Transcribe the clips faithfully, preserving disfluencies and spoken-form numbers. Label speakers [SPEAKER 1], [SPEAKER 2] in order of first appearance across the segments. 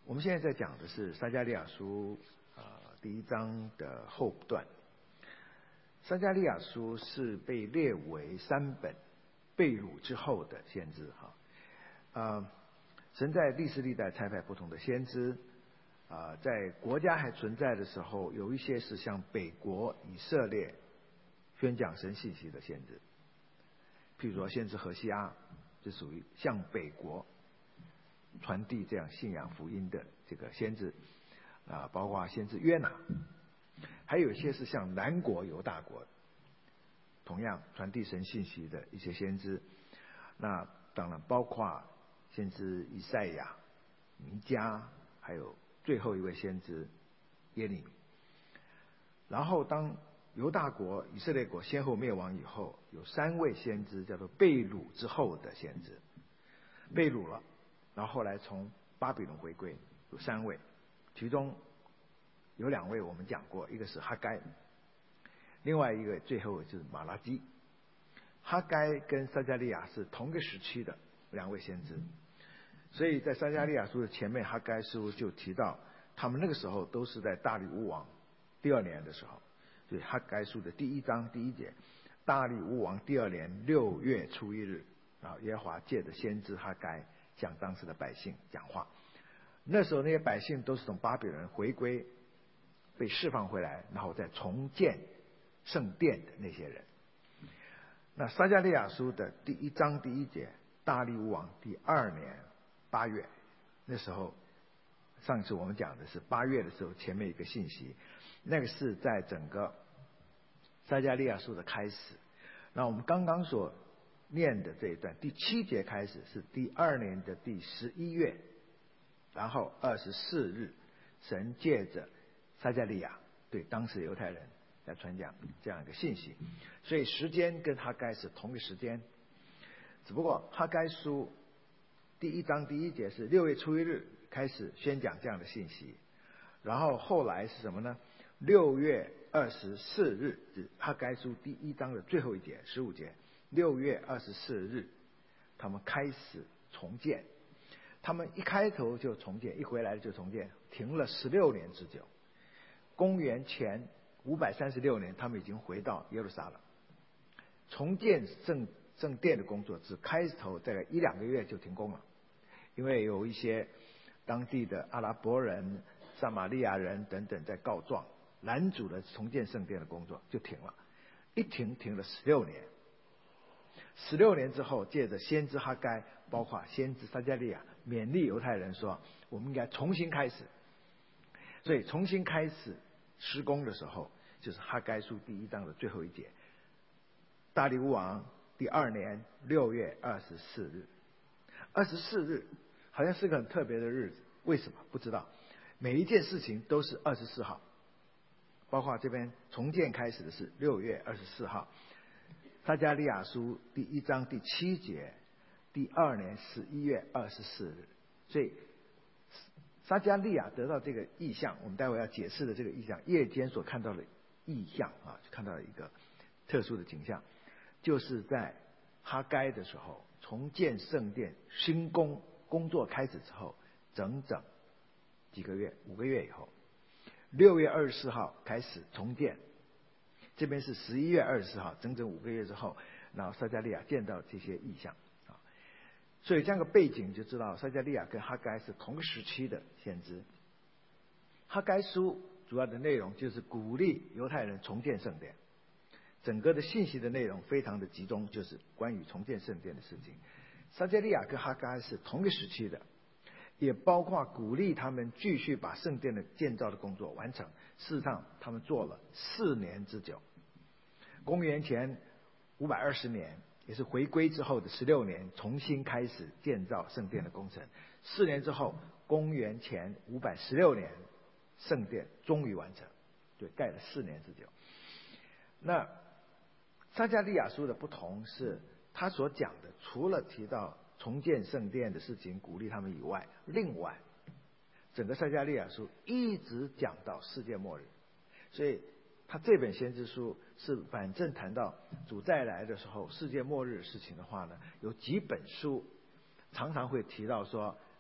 [SPEAKER 1] 我们现在在讲的是撒迦利亚书呃第一章的后段。撒迦利亚书是被列为三本被掳之后的先知哈。呃，神在历世历代差派不同的先知，啊、呃，在国家还存在的时候，有一些是向北国以色列宣讲神信息的先知，譬如说先知何西阿，就属于向北国传递这样信仰福音的这个先知，啊、呃，包括先知约拿，还有一些是向南国犹大国，同样传递神信息的一些先知，那当然包括先知以赛亚、弥迦，还有最后一位先知耶利米。然后当犹大国、以色列国先后灭亡以后，有三位先知叫做被掳之后的先知，被掳了，然后后来从巴比伦回归，有三位，其中有两位我们讲过，一个是哈该，另外一个最后就是马拉基。哈该跟撒迦利亚是同个时期的两位先知，所以在撒迦利亚书的前面，哈该书就提到他们那个时候都是在大利乌王第二年的时候，所以哈该书的第一章第一节，大利乌王第二年六月初一日，啊，耶和华借着先知哈该向当时的百姓讲话。那时候那些百姓都是从巴比伦回归，被释放回来，然后再重建圣殿的那些人。那撒迦利亚书的第一章第一节，大利乌王第二年八月，那时候上次我们讲的是八月的时候，前面一个信息，那个是在整个撒迦利亚书的开始。那我们刚刚所念的这一段第七节开始是第二年的第十一月，然后二十四日，神借着撒迦利亚对当时犹太人来传讲这样一个信息，所以时间跟哈该是同一个时间，只不过哈该书第一章第一节是六月初一日开始宣讲这样的信息，然后后来是什么呢？六月二十四日，哈该书第一章的最后一节十五节，六月二十四日，他们开始重建，他们一开头就重建，一回来就重建，停了十六年之久。公元前五百三十六年，他们已经回到耶路撒冷，重建圣圣殿的工作只开头大概一两个月就停工了，因为有一些当地的阿拉伯人、撒玛利亚人等等在告状，拦阻了重建圣殿的工作，就停了。一停停了十六年，十六年之后，借着先知哈该，包括先知撒迦利亚，勉励犹太人说，我们应该重新开始。所以重新开始施工的时候，就是哈该书第一章的最后一节，大利乌王第二年六月二十四日，二十四日好像是个很特别的日子，为什么不知道？每一件事情都是二十四号，包括这边重建开始的是六月二十四号，撒迦利亚书第一章第七节，第二年十一月二十四日，所以撒迦利亚得到这个意象，我们待会要解释的这个意象，夜间所看到的意象啊，就看到了一个特殊的景象，就是在哈该的时候重建圣殿新工工作开始之后，整整几个月，五个月以后，六月二十四号开始重建，这边是十一月二十四号，整整五个月之后，然后撒迦利亚见到这些意象。所以这样的背景就知道，撒迦利亚跟哈该是同个时期的先知。哈该书主要的内容就是鼓励犹太人重建圣殿，整个的信息的内容非常的集中，就是关于重建圣殿的事情。撒迦利亚跟哈该是同个时期的，也包括鼓励他们继续把圣殿的建造的工作完成。事实上，他们做了四年之久。公元前五百二十年。也是回归之后的十六年，重新开始建造圣殿的工程。四年之后，公元前五百十六年，圣殿终于完成，对，盖了四年之久。那撒迦利亚书的不同是，他所讲的除了提到重建圣殿的事情，鼓励他们以外，另外整个撒迦利亚书一直讲到世界末日，所以他这本先知书是反正谈到主再来的时候世界末日的事情的话呢，有几本书常常会提到说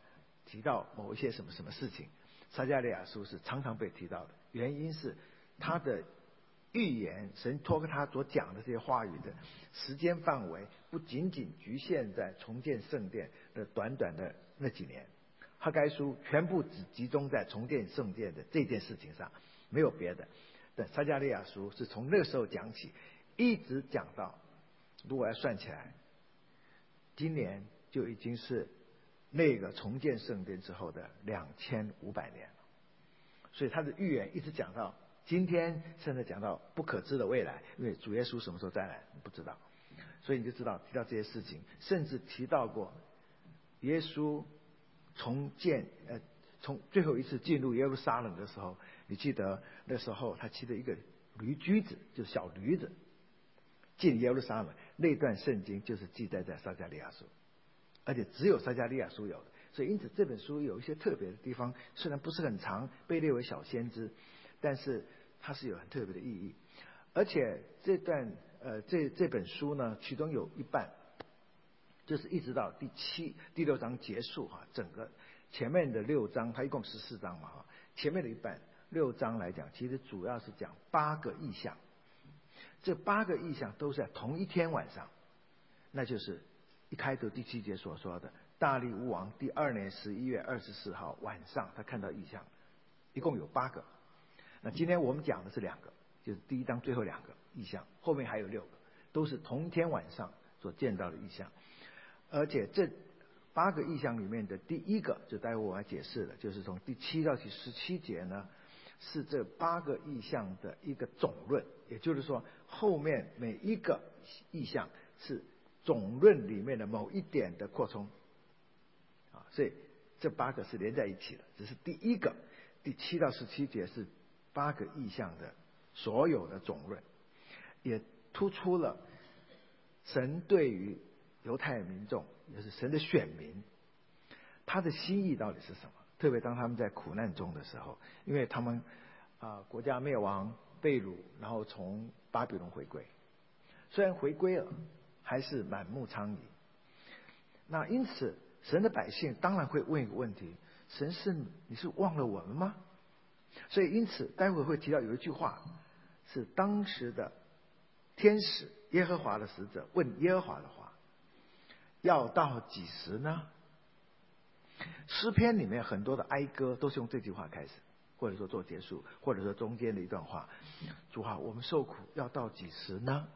[SPEAKER 1] 提到某一些什么什么事情，撒迦利亚书是常常被提到的，原因是他的预言，神托他所讲的这些话语的时间范围不仅仅局限在重建圣殿的短短的那几年，哈该书全部只集中在重建圣殿的这件事情上，没有别的。但撒迦利亚书是从那个时候讲起，一直讲到，如果要算起来，今年就已经是那个重建圣殿之后的两千五百年了。所以他的预言一直讲到今天，甚至讲到不可知的未来，因为主耶稣什么时候再来不知道，所以你就知道提到这些事情，甚至提到过耶稣重建呃从最后一次进入耶路撒冷的时候，你记得那时候他骑着一个驴驹子，就是小驴子进耶路撒冷，那段圣经就是记载在撒迦利亚书，而且只有撒迦利亚书有的，所以因此这本书有一些特别的地方，虽然不是很长，被列为小先知，但是它是有很特别的意义。而且这段呃这这本书呢，其中有一半就是一直到第七第六章结束哈，整个前面的六章，它一共十四章嘛哈，前面的一半六章来讲，其实主要是讲八个异象，这八个异象都是在同一天晚上，那就是一开头第七节所说的大利乌王第二年十一月二十四号晚上，他看到异象，一共有八个。那今天我们讲的是两个，就是第一章最后两个异象，后面还有六个，都是同一天晚上所见到的异象。而且这八个异象里面的第一个，就待会我要解释的，就是从第七到第十七节呢，是这八个异象的一个总论，也就是说后面每一个异象是总论里面的某一点的扩充啊，所以这八个是连在一起的，只是第一个第七到十七节是八个异象的所有的总论，也突出了神对于犹太民众，也是神的选民，他的心意到底是什么？特别当他们在苦难中的时候，因为他们啊、呃、国家灭亡被掳，然后从巴比伦回归，虽然回归了，还是满目疮痍。那因此神的百姓当然会问一个问题：神是你是忘了我们吗？所以因此待会会提到有一句话，是当时的天使耶和华的使者问耶和华的话，要到几时呢？诗篇里面很多的哀歌都是用这句话开始，或者说做结束，或者说中间的一段话，主啊，我们受苦要到几时呢？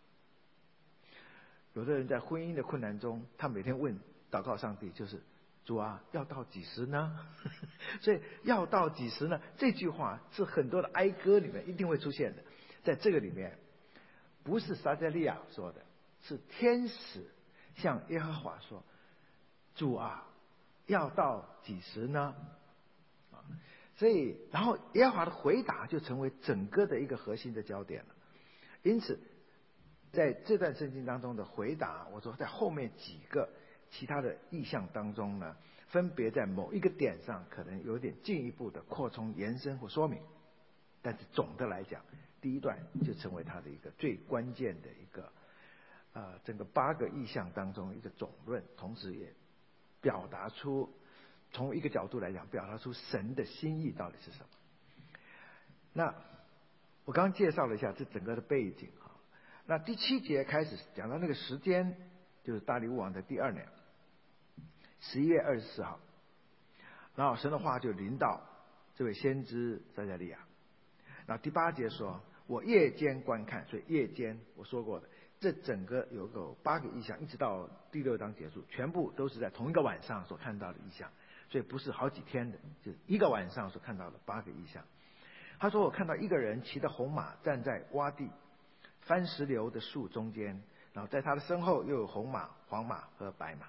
[SPEAKER 1] 有的人在婚姻的困难中，他每天问祷告上帝，就是主啊，要到几时呢？所以要到几时呢？这句话是很多的哀歌里面一定会出现的。在这个里面，不是撒迦利亚说的，是天使向耶和华说：主啊，要到几时呢？啊，所以然后耶和华的回答就成为整个的一个核心的焦点了。因此在这段圣经当中的回答，我说在后面几个其他的意象当中呢，分别在某一个点上可能有点进一步的扩充、延伸或说明，但是总的来讲，第一段就成为它的一个最关键的一个呃整个八个意象当中一个总论，同时也表达出从一个角度来讲，表达出神的心意到底是什么。那我刚刚介绍了一下这整个的背景啊。那第七节开始讲到那个时间，就是大利乌王的第二年十一月二十四号，然后神的话就临到这位先知撒迦利亚。那第八节说，我夜间观看，所以夜间我说过的，这整个有个八个异象，一直到第六章结束，全部都是在同一个晚上所看到的异象，所以不是好几天的，就是一个晚上所看到的八个异象。他说，我看到一个人骑着红马站在洼地番石榴的树中间，然后在他的身后又有红马、黄马和白马。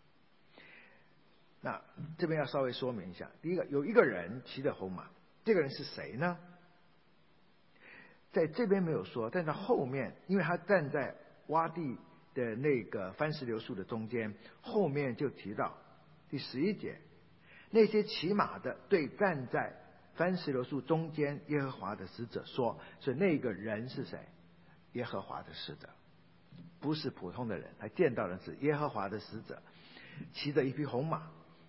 [SPEAKER 1] 那这边要稍微说明一下，第一个，有一个人骑着红马，这个人是谁呢？在这边没有说，但在后面，因为他站在洼地的那个番石榴树的中间，后面就提到第十一节，那些骑马的对站在番石榴树中间耶和华的使者说，所以那个人是谁？耶和华的使者，不是普通的人，他见到的是耶和华的使者，骑着一匹红马，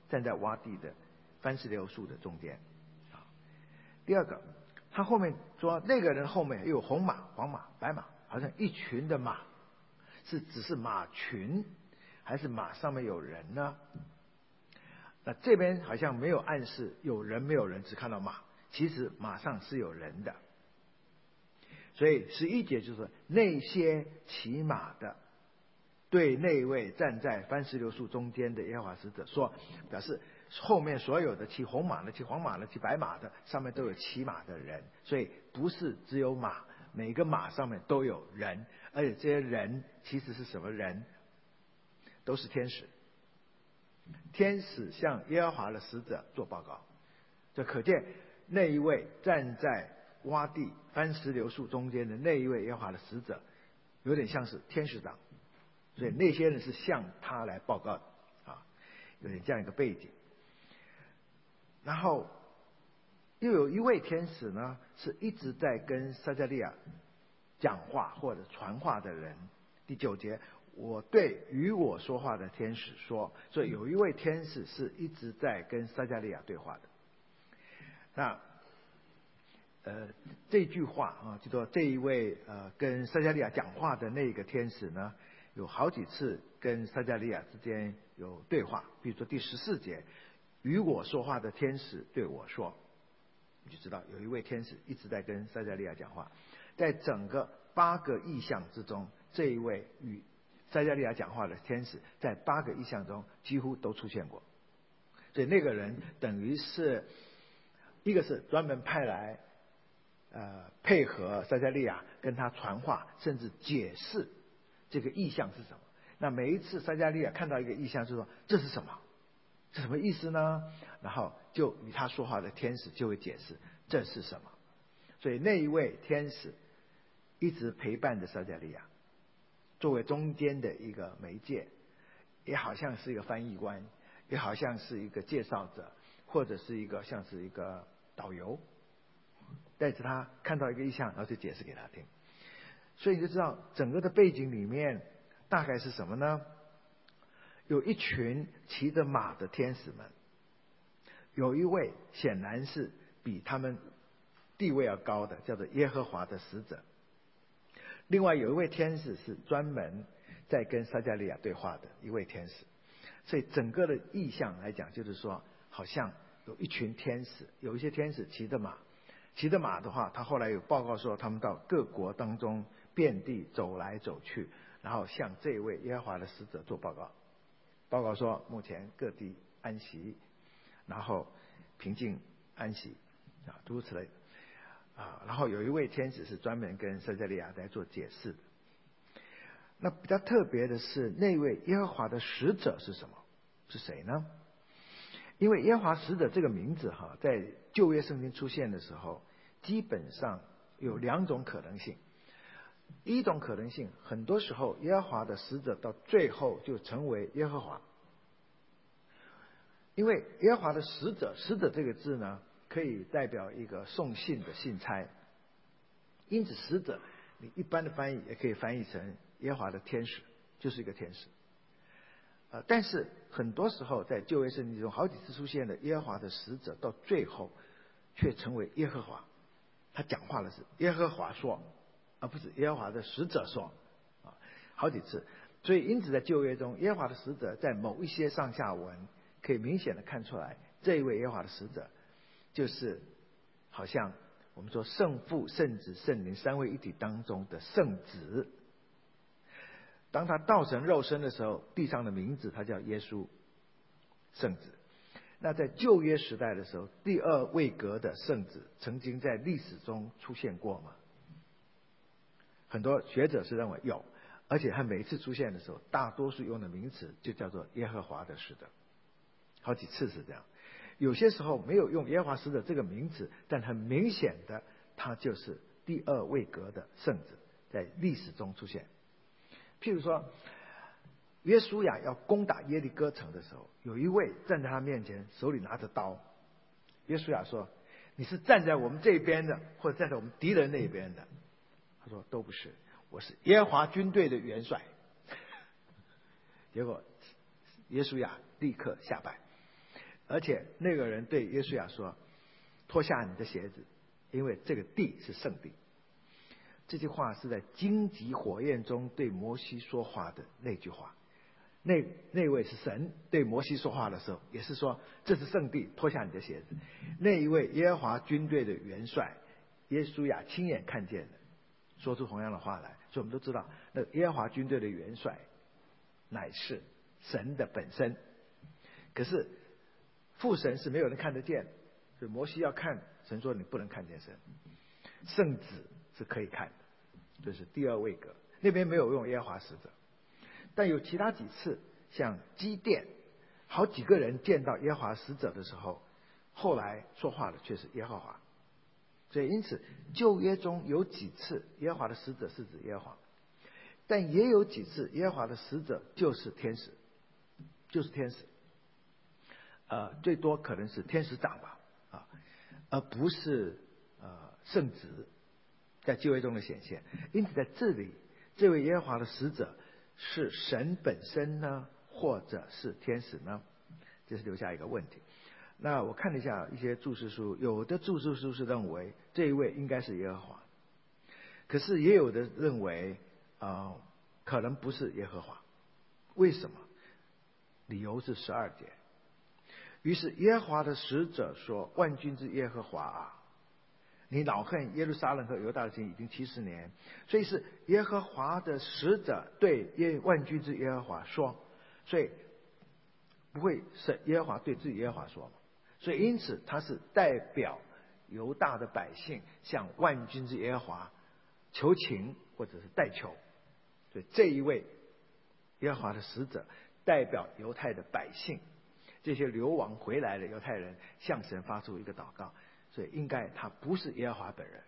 [SPEAKER 1] 站在洼地的番石榴树的中间。第二个，他后面说那个人后面又有红马、黄马、白马，好像一群的马，是只是马群，还是马上面有人呢？那这边好像没有暗示有人没有人，只看到马，其实马上是有人的。所以十一节就是那些骑马的对那位站在番石榴树中间的耶和华使者说，表示后面所有的骑红马的、骑黄马的、骑白马的，上面都有骑马的人，所以不是只有马，每个马上面都有人，而且这些人其实是什么人？都是天使。天使向耶和华的使者做报告，这可见那一位站在洼地番石榴树中间的那一位耶和华的使者，有点像是天使长，所以那些人是向他来报告的啊，有点这样一个背景。然后又有一位天使呢，是一直在跟撒迦利亚讲话或者传话的人。第九节，我对与我说话的天使说，所以有一位天使是一直在跟撒迦利亚对话的。那呃这句话啊，就说这一位呃跟撒迦利亚讲话的那个天使呢，有好几次跟撒迦利亚之间有对话。比如说第十四节，与我说话的天使对我说，你就知道有一位天使一直在跟撒迦利亚讲话。在整个八个异象之中，这一位与撒迦利亚讲话的天使在八个异象中几乎都出现过。所以那个人等于是一个是专门派来呃配合撒迦利亚跟他传话，甚至解释这个异象是什么。那每一次撒迦利亚看到一个异象，就说这是什么？这什么意思呢？然后就与他说话的天使就会解释这是什么。所以那一位天使一直陪伴着撒迦利亚，作为中间的一个媒介，也好像是一个翻译官，也好像是一个介绍者，或者是一个像是一个导游，带着他看到一个意象，然后就解释给他听。所以你就知道整个的背景里面大概是什么呢？有一群骑着马的天使们，有一位显然是比他们地位要高的，叫做耶和华的使者。另外有一位天使是专门在跟撒迦利亚对话的一位天使。所以整个的意象来讲，就是说好像有一群天使，有一些天使骑着马，骑着马的话，他后来有报告说他们到各国当中遍地走来走去，然后向这位耶和华的使者做报告，报告说目前各地安息，然后平静安息啊，诸如此类啊。然后有一位天使是专门跟撒迦利亚在做解释的。那比较特别的是，那位耶和华的使者是什么？是谁呢？因为耶和华使者这个名字哈，在旧约圣经出现的时候，基本上有两种可能性。一种可能性，很多时候耶和华的使者到最后就成为耶和华，因为耶和华的使者，使者这个字呢，可以代表一个送信的信差，因此使者你一般的翻译也可以翻译成耶和华的天使，就是一个天使。呃，但是很多时候在旧约圣经中好几次出现的耶和华的使者，到最后却成为耶和华，他讲话的是耶和华说，而不是耶和华的使者说啊，好几次。所以因此在旧约中，耶和华的使者在某一些上下文可以明显的看出来，这一位耶和华的使者就是好像我们说圣父、圣子、圣灵三位一体当中的圣子。当他道成肉身的时候，地上的名字他叫耶稣圣子。那在旧约时代的时候，第二位格的圣子曾经在历史中出现过吗？很多学者是认为有，而且他每一次出现的时候，大多数用的名词就叫做耶和华的使者，好几次是这样。有些时候没有用耶和华使者这个名字，但很明显的他就是第二位格的圣子，在历史中出现。譬如说约书亚要攻打耶利哥城的时候，有一位站在他面前，手里拿着刀。约书亚说，你是站在我们这边的，或者站在我们敌人那边的？他说都不是，我是耶和华军队的元帅。结果约书亚立刻下拜。 而且那个人对约书亚说：“脱下你的鞋子，因为这个地是圣地。”这句话是在荆棘火焰中对摩西说话的那句话。那那位是神对摩西说话的时候，也是说这是圣地，脱下你的鞋子。那一位耶和华军队的元帅约书亚亲眼看见的，说出同样的话来。所以我们都知道，那耶和华军队的元帅乃是神的本身。可是父神是没有人看得见，所以摩西要看，神说你不能看见神。圣子是可以看的，这是第二位格，那边没有用耶和华使者。但有其他几次，像基甸，好几个人见到耶和华使者的时候，后来说话的却是耶和华。所以因此旧约中有几次耶和华的使者是指耶和华，但也有几次耶和华的使者就是天使，就是天使，呃，最多可能是天使长吧，啊，而不是呃圣职在旧约中的显现。因此在这里，这位耶和华的使者是神本身呢，或者是天使呢？这是留下一个问题。那我看了一下一些注释书，有的注释书是认为这一位应该是耶和华，可是也有的认为啊、呃，可能不是耶和华。为什么？理由是十二节。于是耶和华的使者说：“万军之耶和华啊，你恼恨耶路撒冷和犹大的心已经七十年。”所以是耶和华的使者对耶万军之耶和华说，所以不会是耶和华对自己耶和华说嘛？所以因此他是代表犹大的百姓向万军之耶和华求情或者是代求。所以这一位耶和华的使者代表犹太的百姓，这些流亡回来的犹太人向神发出一个祷告。所以应该他不是耶和华本人。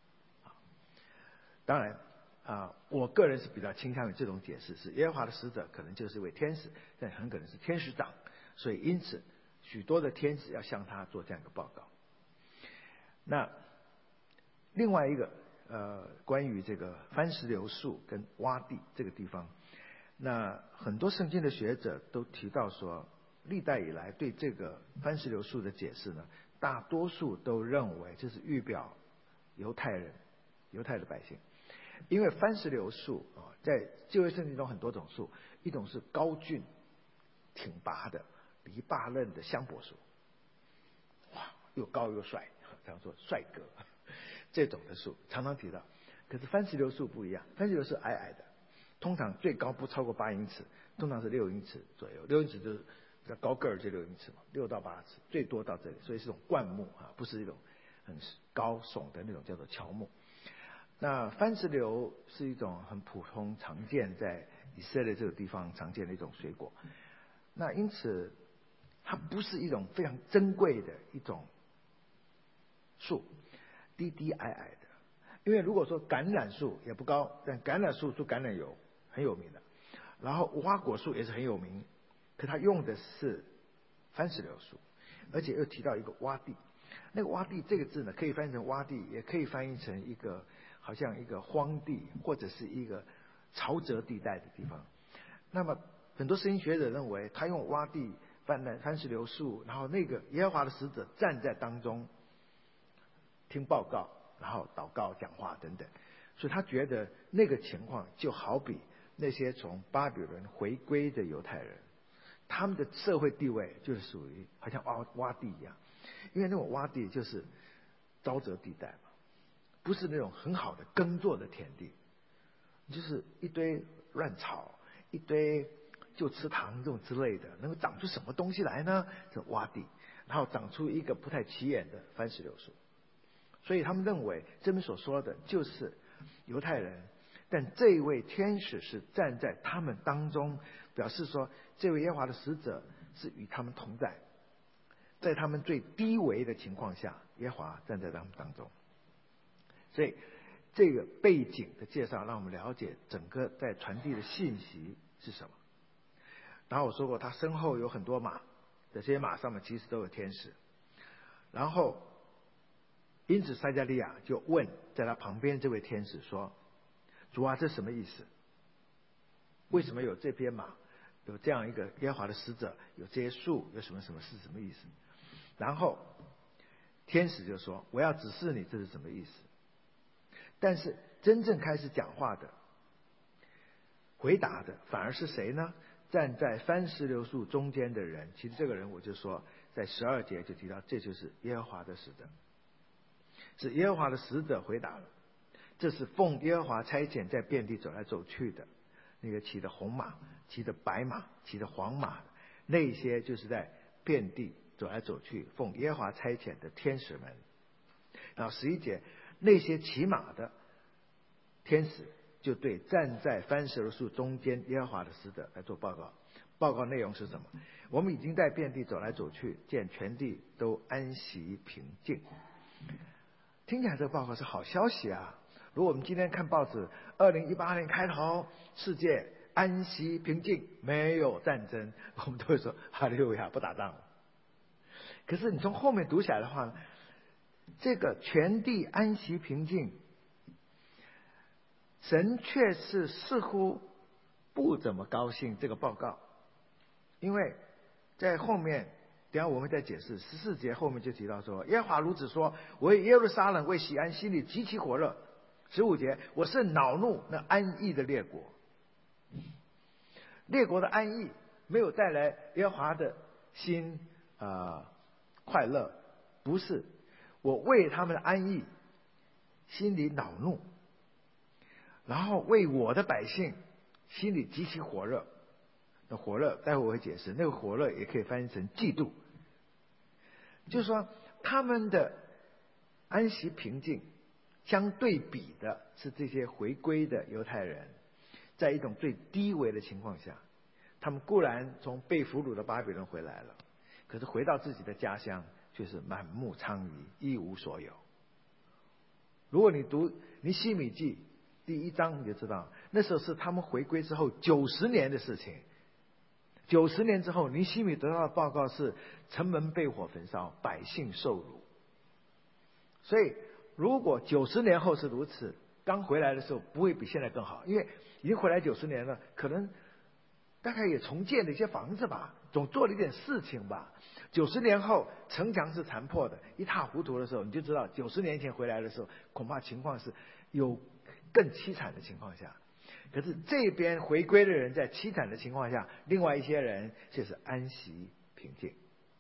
[SPEAKER 1] 当然啊，我个人是比较倾向于这种解释，是耶和华的使者可能就是一位天使，但很可能是天使长，所以因此许多的天使要向他做这样一个报告。那另外一个呃，关于这个番石榴树跟洼地这个地方，那很多圣经的学者都提到说，历代以来对这个番石榴树的解释呢，大多数都认为这是预表犹太人、犹太的百姓。因为番石榴树啊，在旧约圣经中很多种树，一种是高峻挺拔的黎巴嫩的香柏树，哇，又高又帅，常说帅哥，这种的树常常提到。可是番石榴树不一样，番石榴是矮矮的，通常最高不超过八英尺，通常是六英尺左右，六英尺就是高个儿就六英尺嘛，六到八尺，最多到这里，所以是种灌木啊，不是一种很高耸的那种叫做乔木。那番石榴是一种很普通常见在以色列这个地方常见的一种水果，那因此它不是一种非常珍贵的一种树，低低矮矮的。因为如果说橄榄树也不高，但橄榄树做橄榄油很有名的，然后无花果树也是很有名，可它用的是番石榴树，而且又提到一个洼地。那个洼地这个字呢，可以翻译成洼地，也可以翻译成一个好像一个荒地，或者是一个潮泽地带的地方。那么很多圣经学者认为，他用洼地翻了番石榴树，然后那个耶和华的使者站在当中听报告，然后祷告、讲话等等，所以他觉得那个情况就好比那些从巴比伦回归的犹太人，他们的社会地位就是属于好像洼洼地一样，因为那种洼地就是沼泽地带嘛，不是那种很好的耕作的田地，就是一堆乱草，一堆就池塘这种之类的，能够长出什么东西来呢？是洼地，然后长出一个不太起眼的番石榴树。所以他们认为这边所说的就是犹太人，但这一位天使是站在他们当中，表示说这位耶和华的使者是与他们同在，在他们最低微的情况下，耶和华站在他们当中。所以这个背景的介绍让我们了解整个在传递的信息是什么。然后我说过他身后有很多马，这些马上面其实都有天使。然后因此撒迦利亚就问在他旁边这位天使说，主啊，这什么意思？为什么有这匹马有这样一个耶和华的使者，有这些树，有什么什么是什么意思？然后天使就说：“我要指示你这是什么意思。”但是真正开始讲话的、回答的，反而是谁呢？站在番石榴树中间的人。其实这个人，我就说，在十二节就提到，这就是耶和华的使者。是耶和华的使者回答了。这是奉耶和华差遣，在遍地走来走去的，那个骑的红马、骑的白马、骑的黄马，那些就是在遍地走来走去，奉耶和华差遣的天使们。然后十一节，那些骑马的天使就对站在番石榴树中间耶和华的使者来做报告。报告内容是什么？我们已经在遍地走来走去，见全地都安息平静。听起来这个报告是好消息啊！如果我们今天看报纸，二零一八年开头，世界安息平静，没有战争，我们都会说哈利路亚，不打仗了。可是你从后面读起来的话，这个全地安息平静，神却是似乎不怎么高兴这个报告，因为在后面，等一下我们再解释十四节后面就提到说，耶和华如此说：我为耶路撒冷为喜安，心里极其火热。十五节，我是恼怒那安逸的列国。列国的安逸没有带来耶和华的心啊、呃、快乐，不是，我为他们的安逸心里恼怒，然后为我的百姓心里极其火热。那火热待会我会解释，那个火热也可以翻译成嫉妒，就是说他们的安息平静相对比的是这些回归的犹太人，在一种最低微的情况下，他们固然从被俘虏的巴比伦回来了，可是回到自己的家乡却是满目疮痍，一无所有。如果你读尼希米记第一章，你就知道那时候是他们回归之后九十年的事情。九十年之后，尼希米得到的报告是城门被火焚烧，百姓受辱。所以如果九十年后是如此，刚回来的时候不会比现在更好，因为已经回来九十年了，可能大概也重建了一些房子吧，总做了一点事情吧。九十年后城墙是残破的，一塌糊涂的时候，你就知道九十年前回来的时候，恐怕情况是有更凄惨的情况下。可是这边回归的人在凄惨的情况下，另外一些人却是安息平静。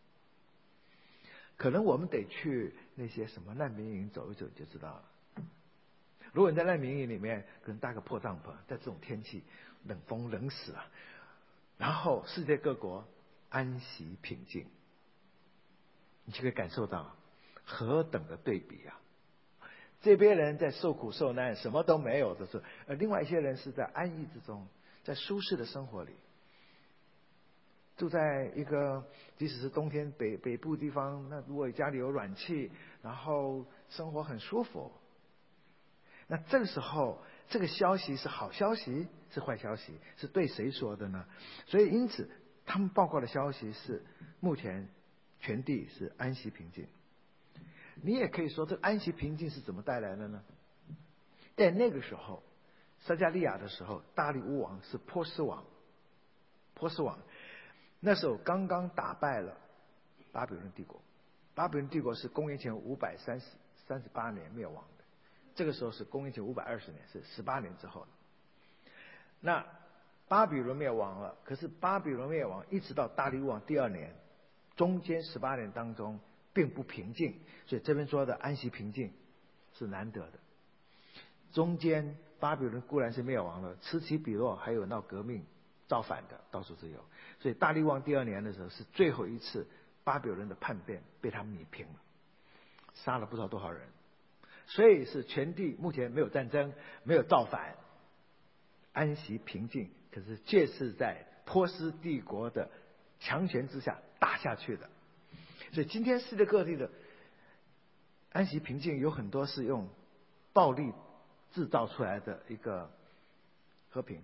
[SPEAKER 1] 可能我们得去那些什么难民营走一走就知道了。如果你在难民营里面可能搭个破帐篷，在这种天气冷风冷死了，然后世界各国安息平静，你就可以感受到何等的对比啊！这边人在受苦受难，什么都没有的时候，而另外一些人是在安逸之中，在舒适的生活里，住在一个即使是冬天北北部地方，那如果家里有暖气，然后生活很舒服，那这个时候这个消息是好消息是坏消息，是对谁说的呢？所以因此他们报告的消息是目前全地是安息平静。你也可以说这个安息平静是怎么带来的呢？在那个时候撒迦利亚的时候，大利乌王是波斯王，波斯王那时候刚刚打败了巴比伦帝国。巴比伦帝国是公元前五百三十三十八年灭亡的，这个时候是公元前五百二十年，是十八年之后。那巴比伦灭亡了，可是巴比伦灭亡一直到大利乌王第二年，中间十八年当中并不平静，所以这边说的安息平静是难得的。中间巴比伦固然是灭亡了，此起彼落，还有闹革命造反的到处都有，所以大利王第二年的时候是最后一次巴比伦的叛变被他们弭平了，杀了不知道多少人，所以是全地目前没有战争，没有造反，安息平静，可是却是在波斯帝国的强权之下打下去的。所以今天世界各地的安息平静有很多是用暴力制造出来的一个和平，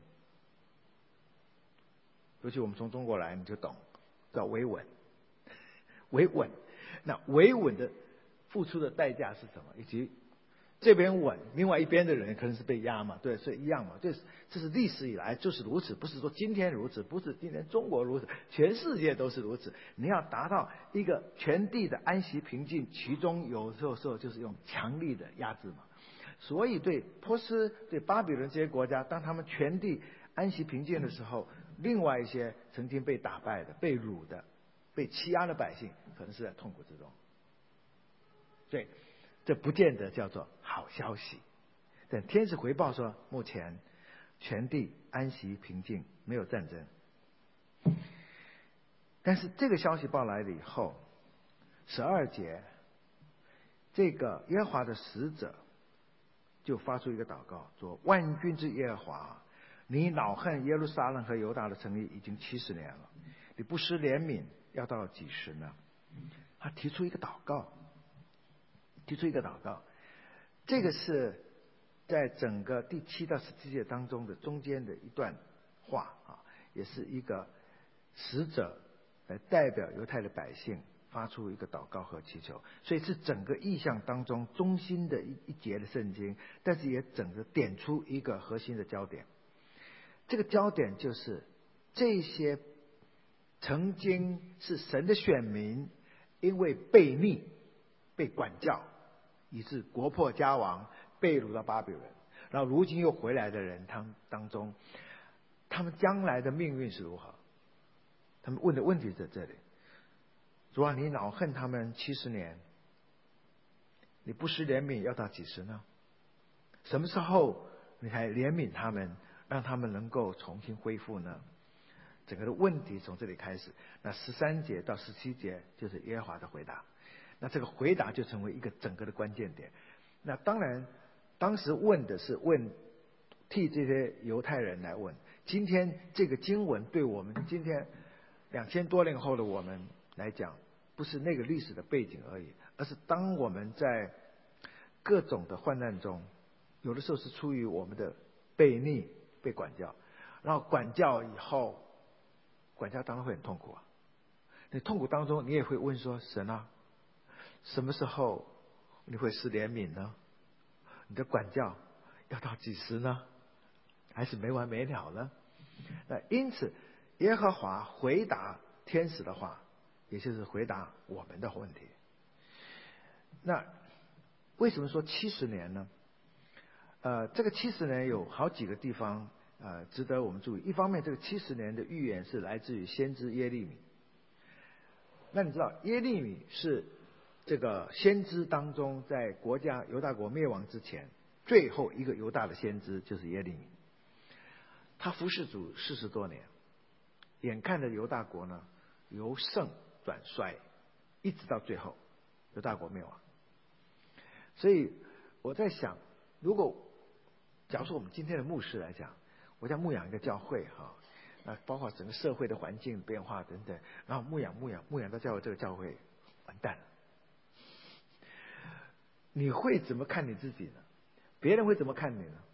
[SPEAKER 1] 尤其我们从中国来你就懂，叫维稳。维稳，那维稳的付出的代价是什么？以及这边稳，另外一边的人可能是被压嘛，对，所以一样嘛，对，这是历史以来就是如此，不是说今天如此，不是今天中国如此，全世界都是如此。你要达到一个全地的安息平静，其中有时候时候就是用强力的压制嘛。所以对波斯、对巴比伦这些国家，当他们全地安息平静的时候，另外一些曾经被打败的、被掳的、被欺压的百姓，可能是在痛苦之中。所以这不见得叫做好消息。但天使回报说，目前全地安息平静，没有战争。但是这个消息报来了以后，十二节，这个耶和华的使者就发出一个祷告，说：万军之耶和华，你恼恨耶路撒冷和犹大的城邑已经七十年了，你不施怜悯，要到几时呢？他提出一个祷告，提出一个祷告，这个是在整个第七到十七节当中的中间的一段话啊，也是一个使者来代表犹太的百姓发出一个祷告和祈求，所以是整个意象当中中心的一一节的圣经，但是也整个点出一个核心的焦点。这个焦点就是这些曾经是神的选民，因为悖逆、被管教，以致国破家亡，被掳到巴比伦，然后如今又回来的人当当中，他们将来的命运是如何？他们问的问题在这里。主啊，你恼恨他们七十年，你不施怜悯要到几时呢？什么时候你才怜悯他们，让他们能够重新恢复呢？整个的问题从这里开始。那十三节到十七节就是耶和华的回答，那这个回答就成为一个整个的关键点。那当然当时问的是问替这些犹太人来问，今天这个经文对我们今天两千多年后的我们来讲，不是那个历史的背景而已，而是当我们在各种的患难中，有的时候是出于我们的悖逆被管教，然后管教以后，管教当然会很痛苦啊。你痛苦当中，你也会问说：神啊，什么时候你会施怜悯呢？你的管教要到几时呢？还是没完没了呢？那因此，耶和华回答天使的话，也就是回答我们的问题。那为什么说七十年呢？呃，这个七十年有好几个地方呃值得我们注意。一方面，这个七十年的预言是来自于先知耶利米。那你知道耶利米是这个先知当中，在国家犹大国灭亡之前最后一个犹大的先知就是耶利米。他服侍主四十多年，眼看着犹大国呢由盛转衰，一直到最后犹大国灭亡。所以我在想，如果假如说我们今天的牧师来讲，我在牧养一个教会哈，那包括整个社会的环境变化等等，然后牧养牧养牧养到教会，这个教会完蛋了。你会怎么看你自己呢？别人会怎么看你呢？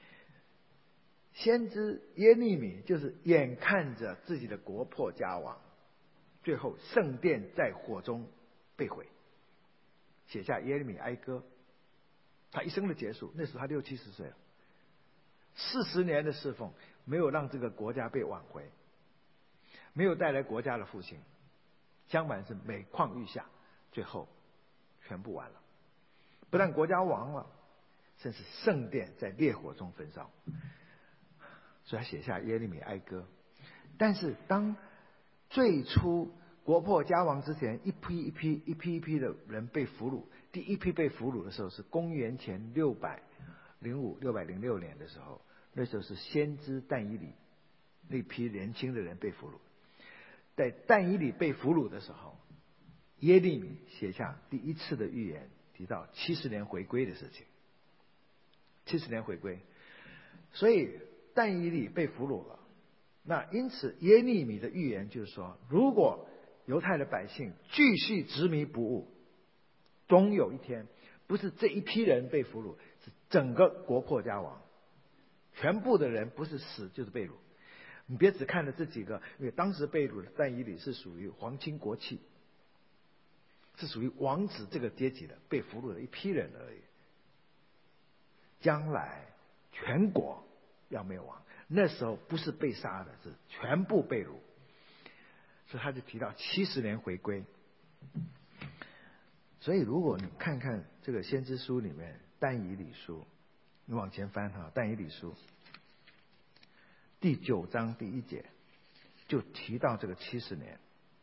[SPEAKER 1] 先知耶利米就是眼看着自己的国破家亡，最后圣殿在火中被毁，写下耶利米哀歌，他一生的结束。那时候他六七十岁了，四十年的侍奉没有让这个国家被挽回，没有带来国家的复兴，相反是每况愈下，最后全部完了。不但国家亡了，甚至圣殿在烈火中焚烧。所以他写下耶利米哀歌。但是当最初国破家亡之前，一批一批一批一批的人被俘虏，第一批被俘虏的时候是公元前六百零五六百零六年的时候，那时候是先知但以理那批年轻的人被俘虏。在但以理被俘虏的时候，耶利米写下第一次的预言，提到七十年回归的事情。七十年回归，所以但以理被俘虏了。那因此耶利米的预言就是说，如果犹太的百姓继续执迷不悟，终有一天不是这一批人被俘虏，是整个国破家亡，全部的人不是死就是被掳。你别只看了这几个，因为当时被掳的但以理是属于皇亲国戚，是属于王子这个阶级的被俘虏的一批人而已。 将来全国要灭亡。那时候不是被杀的，是全部被掳。所以他就提到七十年回归。所以如果你看看这个先知书里面但以理书，你往前翻哈，但以理书第九章第一节就提到这个七十年。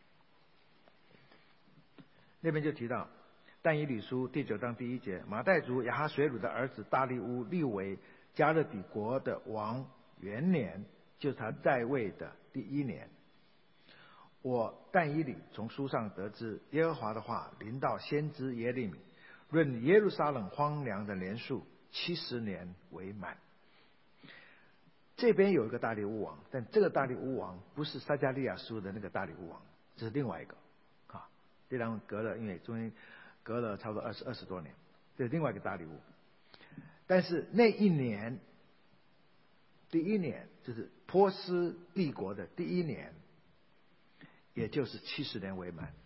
[SPEAKER 1] 那边就提到但以理书第九章第一节，马代族亚哈水鲁的儿子大利乌立为加勒底国的王元年，就是他在位的第一年。我但以理从书上得知，耶和华的话临到先知耶利米，论耶路撒冷荒凉的年数，七十年为满。这边有一个大利乌王，但这个大利乌王不是撒迦利亚书的那个大利乌王，这是另外一个啊。这两个隔了，因为中间隔了差不多二十二十多年，这是另外一个大利乌。但是那一年，第一年就是波斯帝国的第一年，也就是七十年为满。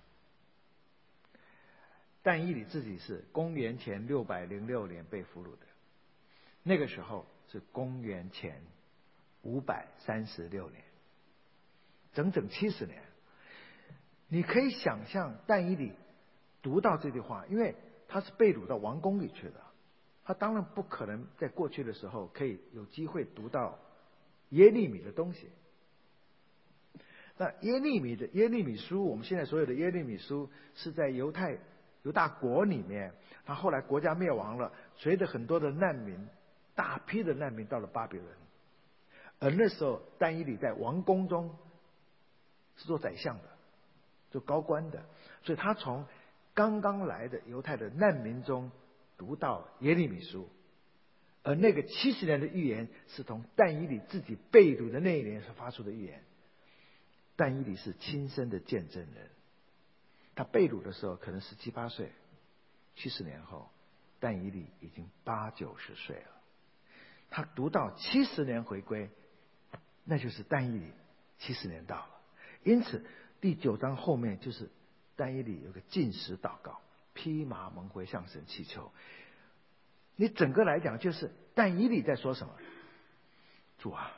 [SPEAKER 1] 但以理自己是公元前六百零六年被俘虏的，那个时候是公元前五百三十六年，整整七十年。你可以想象但以理读到这句话，因为他是被掳到王宫里去的，他当然不可能在过去的时候可以有机会读到耶利米的东西。那耶利米的耶利米书，我们现在所有的耶利米书是在犹太犹大国里面，他后来国家灭亡了，随着很多的难民，大批的难民到了巴比伦，而那时候但以理在王宫中是做宰相的，做高官的，所以他从刚刚来的犹太的难民中读到耶利米书，而那个七十年的预言是从但以理自己被掳的那一年所发出的预言。但以理是亲身的见证人，他被掳的时候可能十七八岁，七十年后但以理已经八九十岁了。他读到七十年回归，那就是但以理七十年到了。因此第九章后面就是但以理有个禁食祷告，披麻蒙灰向神祈求。你整个来讲就是但以理在说什么？主啊，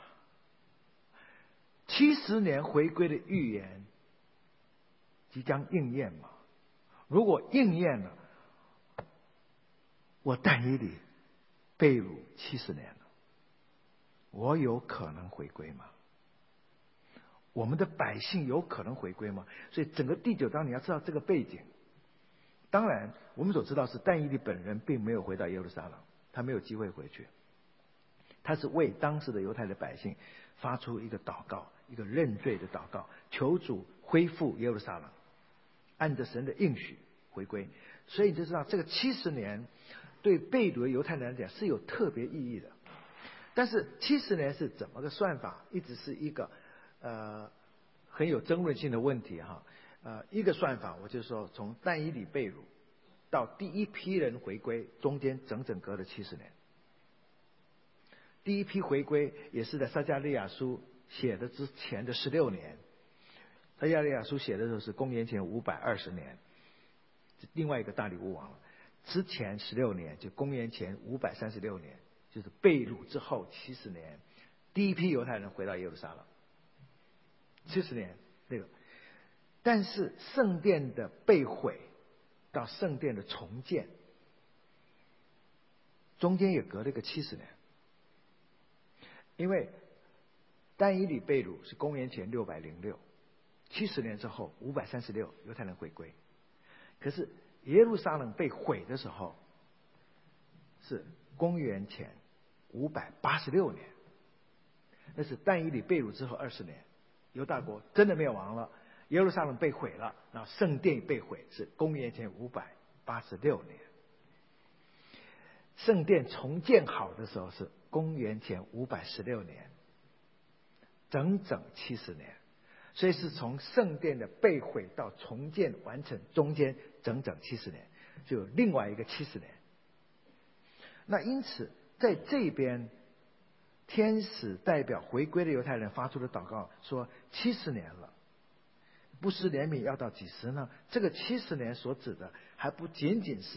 [SPEAKER 1] 七十年回归的预言即将应验吗？如果应验了，我但以理被掳七十年了，我有可能回归吗？我们的百姓有可能回归吗？所以整个第九章你要知道这个背景。当然我们所知道是但以理本人并没有回到耶路撒冷，他没有机会回去，他是为当时的犹太的百姓发出一个祷告，一个认罪的祷告，求主恢复耶路撒冷，按着神的应许回归。所以你就知道这个七十年对被掳的犹太人来讲是有特别意义的。但是七十年是怎么个算法，一直是一个呃很有争论性的问题哈。呃，一个算法我就说，从但以理被掳到第一批人回归，中间整整隔了七十年。第一批回归也是在撒迦利亚书写的之前的十六年，撒迦利亚书写的时候是公元前五百二十年，另外一个大利乌王了。之前十六年就公元前五百三十六年，就是被掳之后七十年，第一批犹太人回到耶路撒冷，七十年那个。但是圣殿的被毁到圣殿的重建，中间也隔了一个七十年。因为但以理被掳是公元前六百零六，七十年之后五百三十六犹太人回归。可是耶路撒冷被毁的时候是公元前五百八十六年，那是但以理被掳之后二十年，犹大国真的灭亡了，耶路撒冷被毁了，然后圣殿被毁，是公元前五百八十六年。圣殿重建好的时候是公元前五百十六年，整整七十年。所以是从圣殿的被毁到重建完成，中间整整七十年，就有另外一个七十年。那因此在这边，天使代表回归的犹太人发出的祷告说：七十年了，不施怜悯要到几时呢？这个七十年所指的还不仅仅是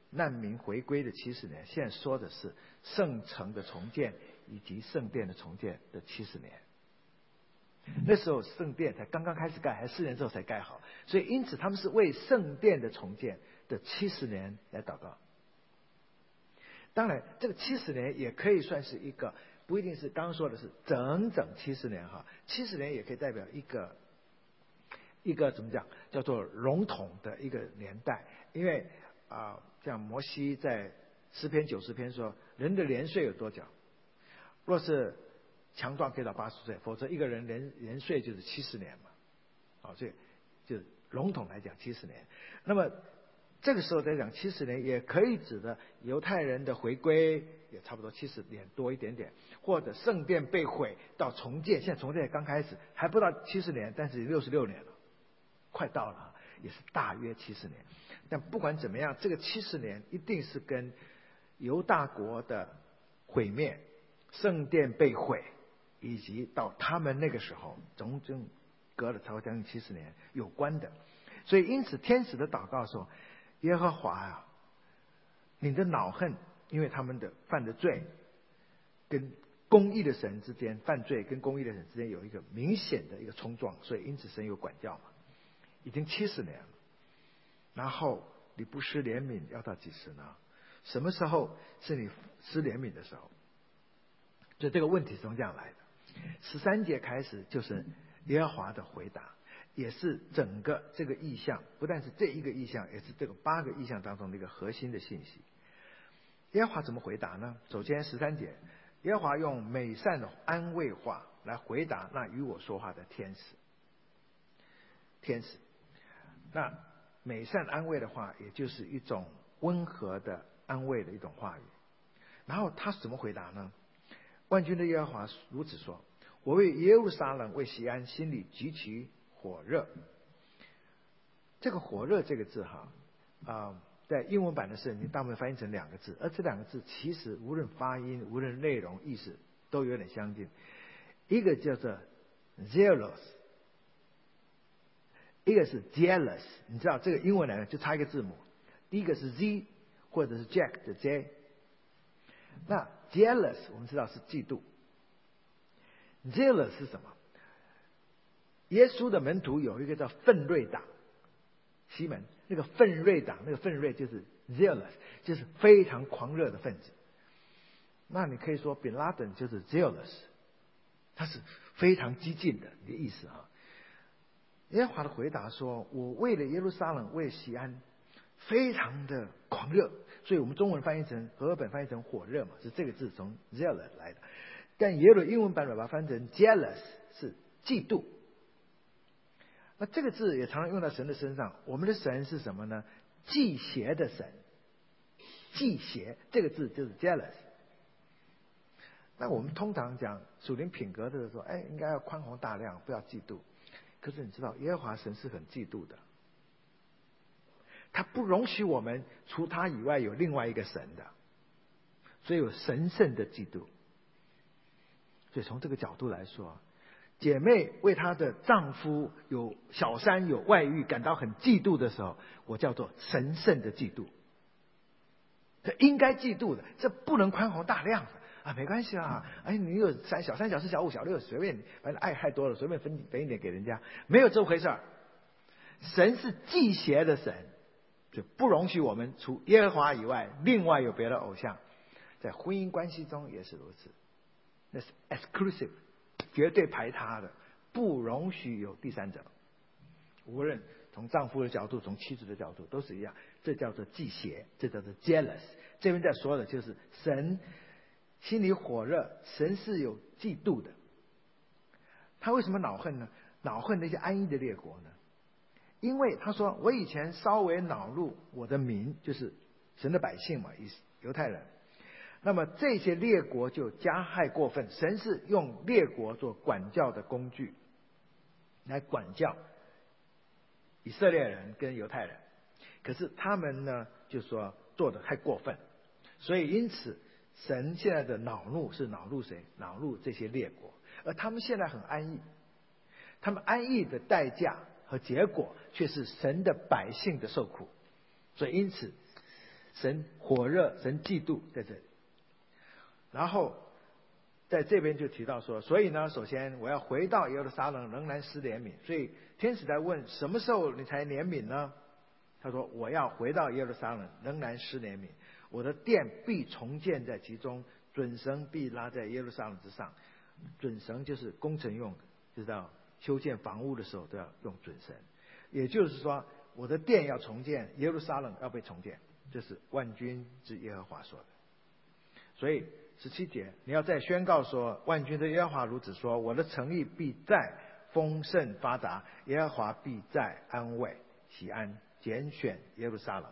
[SPEAKER 1] 难民回归的七十年，现在说的是圣城的重建以及圣殿的重建的七十年。那时候圣殿才刚刚开始盖，还四年之后才盖好，所以因此他们是为圣殿的重建的七十年来祷告。当然，这个七十年也可以算是一个，不一定是刚刚说的是整整七十年哈，七十年也可以代表一个一个怎么讲，叫做笼统的一个年代。因为啊、呃，像摩西在诗篇九十篇说，人的年岁有多久？若是强壮可以到八十岁，否则一个人年年岁就是七十年嘛。好，所以就笼统来讲七十年。那么这个时候在讲七十年，也可以指的犹太人的回归，也差不多七十年多一点点，或者圣殿被毁到重建，现在重建刚开始，还不到七十年，但是六十六年了，快到了，也是大约七十年。但不管怎么样，这个七十年一定是跟犹大国的毁灭、圣殿被毁，以及到他们那个时候，整整隔了超过将近七十年有关的。所以因此天使的祷告说，耶和华啊，你的恼恨，因为他们的犯的罪跟公义的神之间，犯罪跟公义的神之间有一个明显的一个冲撞，所以因此神有管教嘛。已经七十年了，然后你不施怜悯要到几时呢？什么时候是你施怜悯的时候？所以这个问题是从这样来的。十三节开始就是耶和华的回答，也是整个这个意象，不但是这一个意象，也是这个八个意象当中的一个核心的信息。耶和华怎么回答呢？首先十三节，耶和华用美善的安慰话来回答那与我说话的天使。天使，那美善安慰的话，也就是一种温和的安慰的一种话语。然后他怎么回答呢？万军的耶和华如此说：我为耶路撒冷为锡安心里极其火热。这个火热这个字哈啊、呃，在英文版的圣经大部分翻译成两个字，而这两个字其实无论发音、无论内容、意思都有点相近。一个叫做 zealous， 一个是 jealous。你知道这个英文来就差一个字母，第一个是 Z 或者是 Jack 的 J。那 jealous 我们知道是嫉妒。zealous 是什么？耶稣的门徒有一个叫奋锐党，西门那个奋锐党，那个奋锐就是 zealous， 就是非常狂热的分子。那你可以说 Bin Laden 就是 zealous， 他是非常激进的你的意思啊。耶和华的回答说：我为了耶路撒冷为锡安非常的狂热，所以我们中文翻译成和合本翻译成火热嘛，是这个字从 zealous 来的。但也有英文版把它翻成 jealous， 是嫉妒。那这个字也常常用在神的身上。我们的神是什么呢？忌邪的神。忌邪这个字就是 jealous。那我们通常讲属灵品格的时候，哎，应该要宽宏大量，不要嫉妒。可是你知道，耶和华神是很嫉妒的，他不容许我们除他以外有另外一个神的，所以有神圣的嫉妒。所以从这个角度来说，姐妹为她的丈夫有小三有外遇感到很嫉妒的时候，我叫做神圣的嫉妒。这应该嫉妒的，这不能宽宏大量的啊，没关系啊，哎，你有三小三小四小五小六随便，反正爱太多了，随便分分一点给人家，没有这回事儿。神是忌邪的神，就不容许我们除耶和华以外，另外有别的偶像。在婚姻关系中也是如此，那是 exclusive， 绝对排他的，不容许有第三者。无论从丈夫的角度，从妻子的角度都是一样，这叫做忌邪，这叫做 jealous。这边在说的就是神心里火热，神是有嫉妒的。他为什么恼恨呢？恼恨那些安逸的列国呢？因为他说我以前稍微恼怒我的民，就是神的百姓嘛，犹太人。那么这些列国就加害过分，神是用列国做管教的工具来管教以色列人跟犹太人，可是他们呢就说做得太过分，所以因此神现在的恼怒是恼怒谁？恼怒这些列国，而他们现在很安逸，他们安逸的代价和结果却是神的百姓的受苦。所以因此神火热，神嫉妒在这里。然后在这边就提到说，所以呢，首先我要回到耶路撒冷，仍然施怜悯。所以天使在问，什么时候你才怜悯呢？他说，我要回到耶路撒冷，仍然施怜悯。我的殿必重建在其中，准绳必拉在耶路撒冷之上。准绳就是工程用的，知道修建房屋的时候都要用准绳。也就是说，我的殿要重建，耶路撒冷要被重建，这是万军之耶和华说的。所以十七节，你要再宣告说，万军之耶和华如此说，我的诚意必在丰盛发达，耶和华必在安慰喜安，拣选耶路撒冷。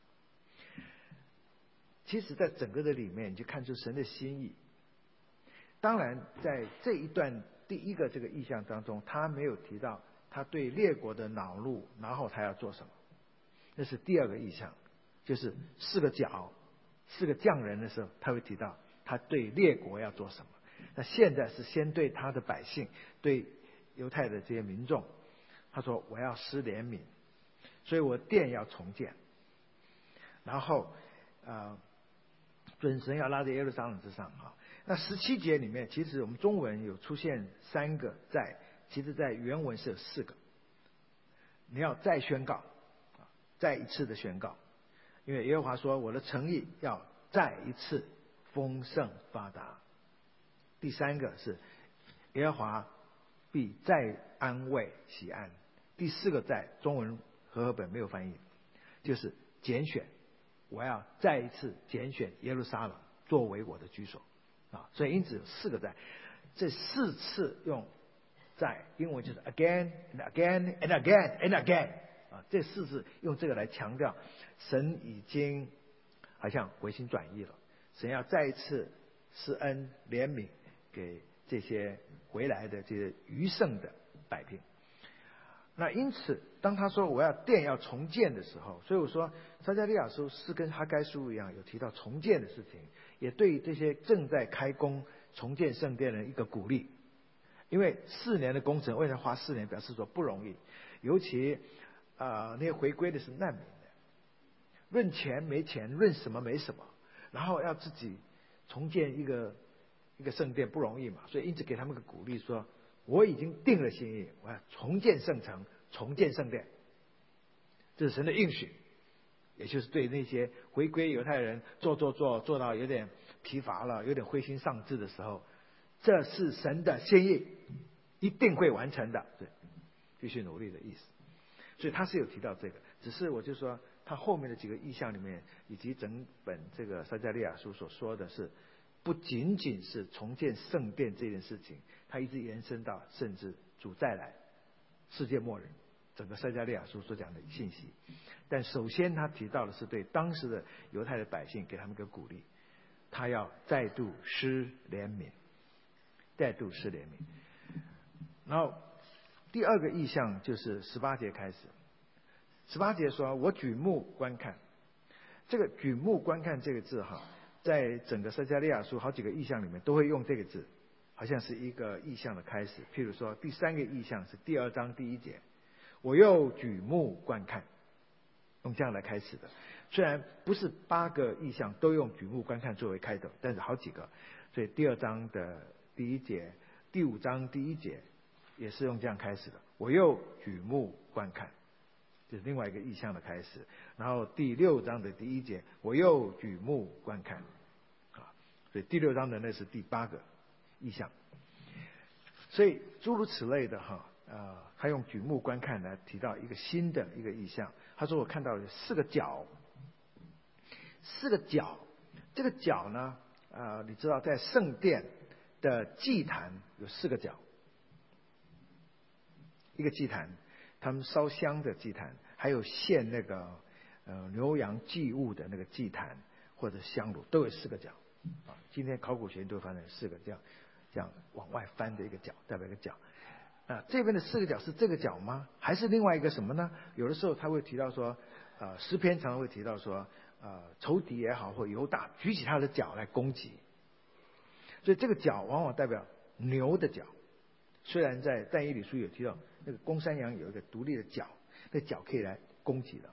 [SPEAKER 1] 其实在整个的里面，你就看出神的心意。当然在这一段第一个这个意象当中，他没有提到他对列国的恼怒，然后他要做什么。那是第二个意象，就是四个角四个匠人的时候，他会提到他对列国要做什么。那现在是先对他的百姓，对犹太的这些民众，他说我要施怜悯，所以我殿要重建，然后呃准绳要拉在耶路撒冷之上啊。那十七节里面，其实我们中文有出现三个在，其实在原文是有四个。你要再宣告，再一次的宣告，因为耶和华说我的诚意要再一次丰盛发达。第三个是耶和华必再安慰喜安。第四个在中文和合本没有翻译，就是拣选，我要再一次拣选耶路撒冷作为我的居所啊。所以因此有四个在，这四次用在，英文就是 again and again and again and again 啊，这四次用这个来强调神已经好像回心转意了，神要再一次施恩怜悯给这些回来的这些余剩的百姓。那因此当他说我要殿要重建的时候，所以我说撒迦利亚书是跟哈该书一样有提到重建的事情，也对这些正在开工重建圣殿的一个鼓励。因为四年的工程，为什么花四年？表示说不容易，尤其啊、呃、那些回归的是难民的，论钱没钱，论什么没什么，然后要自己重建一个一个圣殿不容易嘛，所以因此给他们个鼓励说，我已经定了心意，我要重建圣城，重建圣殿，这是神的应许，也就是对那些回归犹太人做做做做到有点疲乏了，有点灰心丧志的时候，这是神的心意，一定会完成的，对，继续努力的意思。所以他是有提到这个，只是我就说他后面的几个意象里面，以及整本这个撒迦利亚书所说的是，不仅仅是重建圣殿这件事情，它一直延伸到甚至主再来、世界末日，整个撒迦利亚书所讲的信息。但首先他提到的是对当时的犹太的百姓给他们一个鼓励，他要再度施怜悯。再度施怜悯。然后第二个意象就是十八节开始，十八节说我举目观看，这个举目观看这个字哈，在整个撒迦利亚书好几个意象里面都会用这个字，好像是一个意象的开始。譬如说第三个意象是第二章第一节，我又举目观看，用这样来开始的。虽然不是八个意象都用举目观看作为开头，但是好几个，所以第二章的第一节，第五章第一节也是用这样开始的。我又举目观看，这是另外一个意象的开始。然后第六章的第一节，我又举目观看，啊，所以第六章的那是第八个意象。所以诸如此类的哈，呃，他用举目观看来提到一个新的一个意象。他说我看到有四个角，四个角，这个角呢，呃，你知道在圣殿的祭坛有四个角，一个祭坛，他们烧香的祭坛，还有献那个呃牛羊祭物的那个祭坛或者香炉，都有四个角啊。今天考古学都翻了四个这样这样往外翻的一个角，代表一个角啊。这边的四个角是这个角吗？还是另外一个什么呢？有的时候他会提到说，呃，诗篇常常会提到说，呃，仇敌也好或犹大举起他的角来攻击。所以这个角往往代表牛的角，虽然在但以理书有提到那个公山羊有一个独立的角，那角可以来攻击的哈。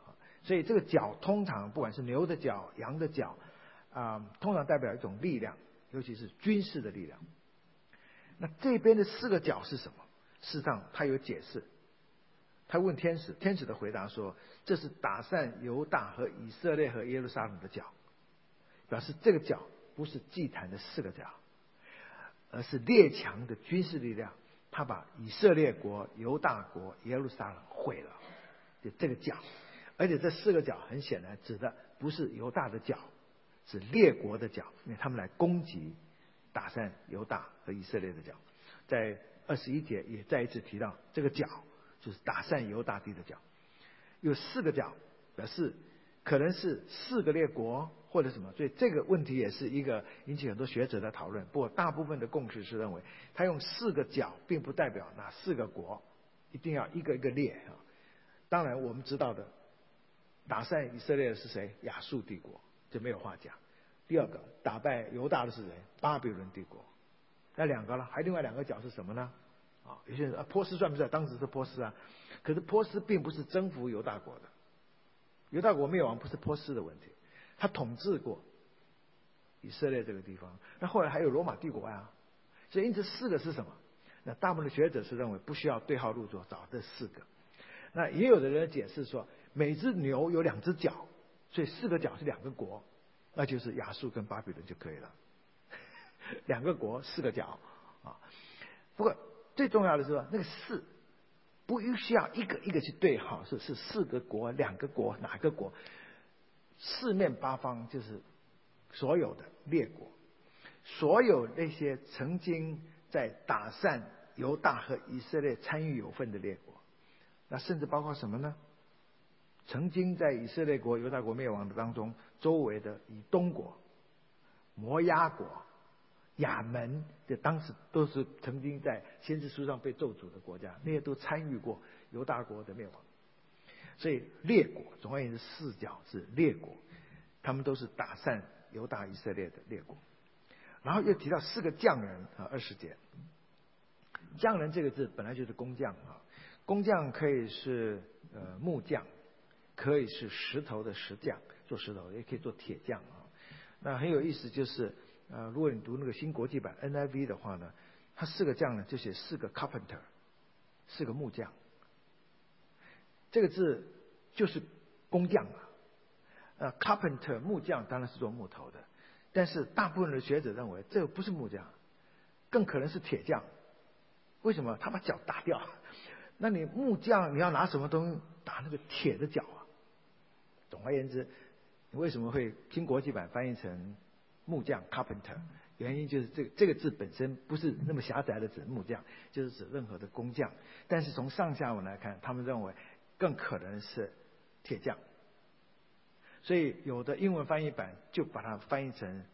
[SPEAKER 1] 所以这个角通常不管是牛的角、羊的角，啊、呃，通常代表一种力量，尤其是军事的力量。那这边的四个角是什么？事实上，他有解释。他问天使，天使的回答说：“这是打散犹大和以色列和耶路撒冷的角，表示这个角不是祭坛的四个角，而是列强的军事力量。他把以色列国、犹大国、耶路撒冷毁了，就这个角。而且这四个角很显然指的不是犹大的角，是列国的角，因为他们来攻击、打散犹大和以色列的角。在二十一节也再一次提到这个角。”就是打散犹大地的角，有四个角，表示可能是四个列国或者什么，所以这个问题也是一个引起很多学者的讨论。不过大部分的共识是认为，他用四个角，并不代表哪四个国，一定要一个一个列啊。当然我们知道的，打散以色列的是谁？亚述帝国，这没有话讲。第二个打败犹大的是谁？巴比伦帝国。那两个了，还另外两个角是什么呢？啊，有些人说啊，波斯算不算？当时是波斯啊，可是波斯并不是征服犹大国的，犹大国灭亡不是波斯的问题，他统治过以色列这个地方，那后来还有罗马帝国啊，所以因此四个是什么？那大部分的学者是认为不需要对号入座，找这四个。那也有的人解释说，每只牛有两只角，所以四个角是两个国，那就是亚述跟巴比伦就可以了，两个国四个角啊。不过最重要的是说，那个四不需要一个一个去对号，是是四个国、两个国、哪个国？四面八方就是所有的列国，所有那些曾经在打散犹大和以色列参与有份的列国，那甚至包括什么呢？曾经在以色列国、犹大国灭亡的当中，周围的以东国、摩押国、亚门，这当时都是曾经在先知书上被咒诅的国家，那些都参与过犹大国的灭亡。所以列国，总而言之，四角是列国，他们都是打散犹大以色列的列国。然后又提到四个匠人啊，二十节。匠人这个字本来就是工匠啊，工匠可以是呃木匠，可以是石头的石匠，做石头，也可以做铁匠啊。那很有意思，就是呃，如果你读那个新国际版 N I V 的话呢，它四个匠呢就写四个 carpenter， 四个木匠。这个字就是工匠啊，呃 carpenter 木匠当然是做木头的，但是大部分的学者认为这个不是木匠，更可能是铁匠。为什么？他把脚打掉，那你木匠你要拿什么东西打那个铁的脚啊？总而言之，你为什么会新国际版翻译成木匠 carpenter？ 原因就是这个这个字本身不是那么狭窄的指木匠，就是指任何的工匠。但是从上下文来看，他们认为更可能是铁匠，所以有的英文翻译版就把它翻译成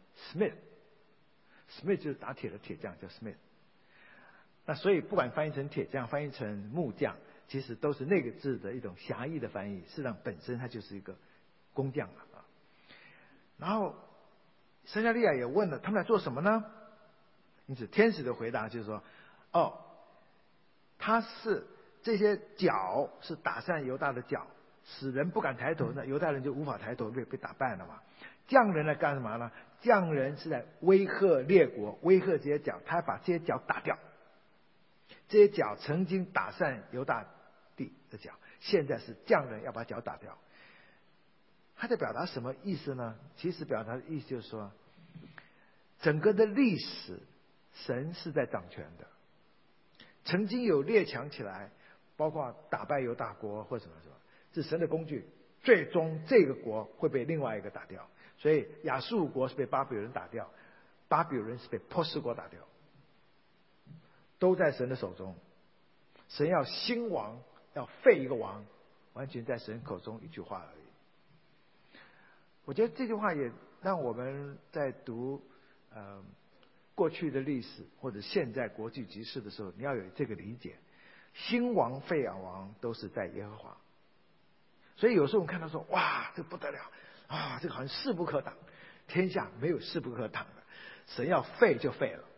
[SPEAKER 1] Smith，Smith 就是打铁的铁匠叫 Smith。那所以不管翻译成铁匠，翻译成木匠，其实都是那个字的一种狭义的翻译，事实上本身它就是一个工匠啊。然后撒迦利亚也问了，他们来做什么呢？因此天使的回答就是说，哦，他是这些角是打散犹大的角，使人不敢抬头，那犹大人就无法抬头，被被打败了嘛。匠人来干什么呢？匠人是在威吓列国，威吓这些角，他把这些角打掉。这些角曾经打散犹大地的角，现在是匠人要把角打掉。他在表达什么意思呢？其实表达的意思就是说，整个的历史，神是在掌权的。曾经有列强起来，包括打败犹大国或什么什么，是神的工具。最终这个国会被另外一个打掉。所以亚述国是被巴比伦打掉，巴比伦是被波斯国打掉。都在神的手中，神要兴王，要废一个王，完全在神口中一句话而已。我觉得这句话也让我们在读呃过去的历史或者现在国际局势的时候，你要有这个理解：兴王废王都是在耶和华。所以有时候我们看到说，哇，这不得了啊，这个好像势不可挡，天下没有势不可挡的，神要废就废了。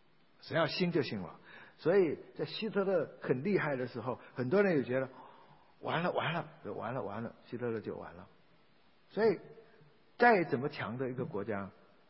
[SPEAKER 1] 神要兴就兴了，所以在希特勒很厉害的时候，很多人也觉得完了完了完了完了，希特勒就完了。所以再怎么强的一个国家，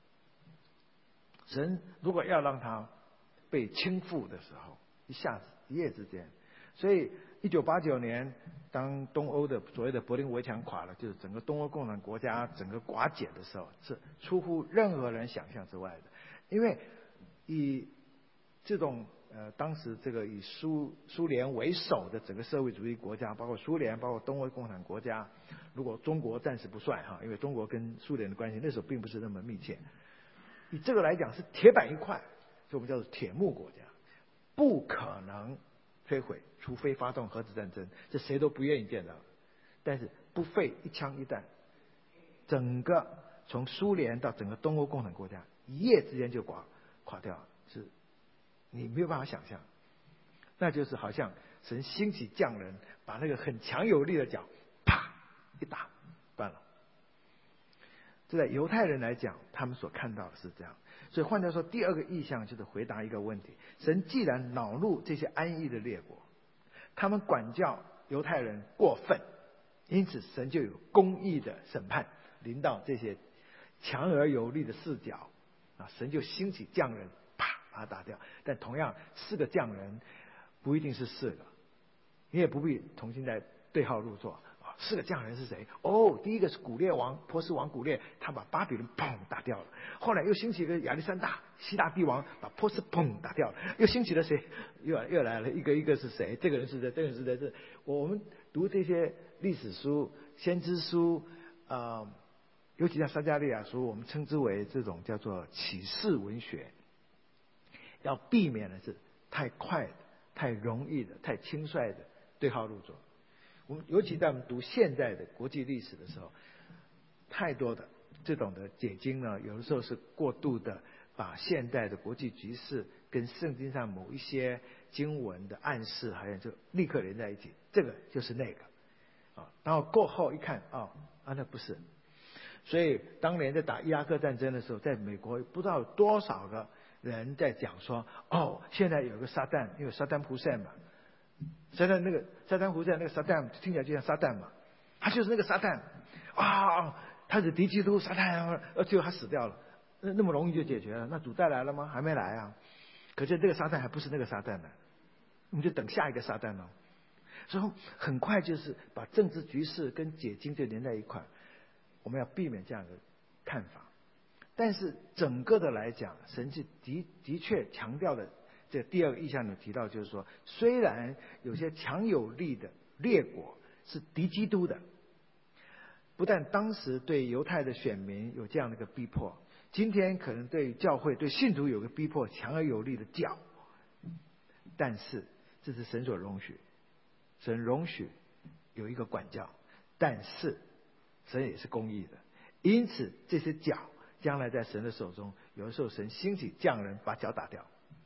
[SPEAKER 1] 神如果要让他被倾覆的时候，一下子一夜之间，所以一九八九年当东欧的所谓的柏林围墙垮了，就是整个东欧共产国家整个瓦解的时候，是出乎任何人想象之外的。因为以这种呃当时这个以苏苏联为首的整个社会主义国家，包括苏联，包括东欧共产国家，如果中国暂时不算哈，因为中国跟苏联的关系那时候并不是那么密切，以这个来讲是铁板一块，所以我们叫做铁幕国家，不可能摧毁，除非发动核子战争，这谁都不愿意见到。但是不费一枪一弹，整个从苏联到整个东欧共产国家一夜之间就垮垮掉，是你没有办法想象。那就是好像神兴起匠人，把那个很强有力的脚啪一打断了。这在犹太人来讲，他们所看到的是这样。所以换句话说，第二个意象就是回答一个问题：神既然恼怒这些安逸的列国，他们管教犹太人过分，因此神就有公义的审判临到这些强而有力的四角啊，神就兴起匠人，啪把他打掉。但同样，四个匠人不一定是四个，你也不必重新再对号入座。四个匠人是谁？哦，第一个是古列王，波斯王古列，他把巴比伦砰打掉了。后来又兴起一个亚历山大，希腊帝王，把波斯砰打掉了。又兴起了谁？又又来了一个一个是谁？这个人是谁？这个人是谁？这我们读这些历史书、先知书，呃，尤其像撒迦利亚书，我们称之为这种叫做启示文学。要避免的是太快的、太容易的、太轻率的对号入座。我们尤其在我们读现在的国际历史的时候，太多的这种的解经呢，有的时候是过度的把现代的国际局势跟圣经上某一些经文的暗示，好像就立刻连在一起，这个就是那个啊。然后过后一看，哦啊，那不是。所以当年在打伊拉克战争的时候，在美国不知道有多少个人在讲说，哦，现在有个撒旦，因为撒旦胡塞嘛。撒旦那个撒旦胡塞那个撒旦听起来就像撒旦嘛，他就是那个撒旦啊，他是敌基督撒旦，呃，最后他死掉了，那那么容易就解决了？那主再来了吗？还没来啊！可是这个撒旦还不是那个撒旦呢，我们就等下一个撒旦了。所以很快就是把政治局势跟解经就连在一块，我们要避免这样的看法。但是整个的来讲，神是的的确强调的。这第二个意象有提到，就是说，虽然有些强有力的列国是敌基督的，不但当时对犹太的选民有这样的一个逼迫，今天可能对教会、对信徒有个逼迫，强而有力的教，但是这是神所容许，神容许有一个管教，但是神也是公义的，因此这些脚将来在神的手中，有的时候神兴起匠人把脚打掉。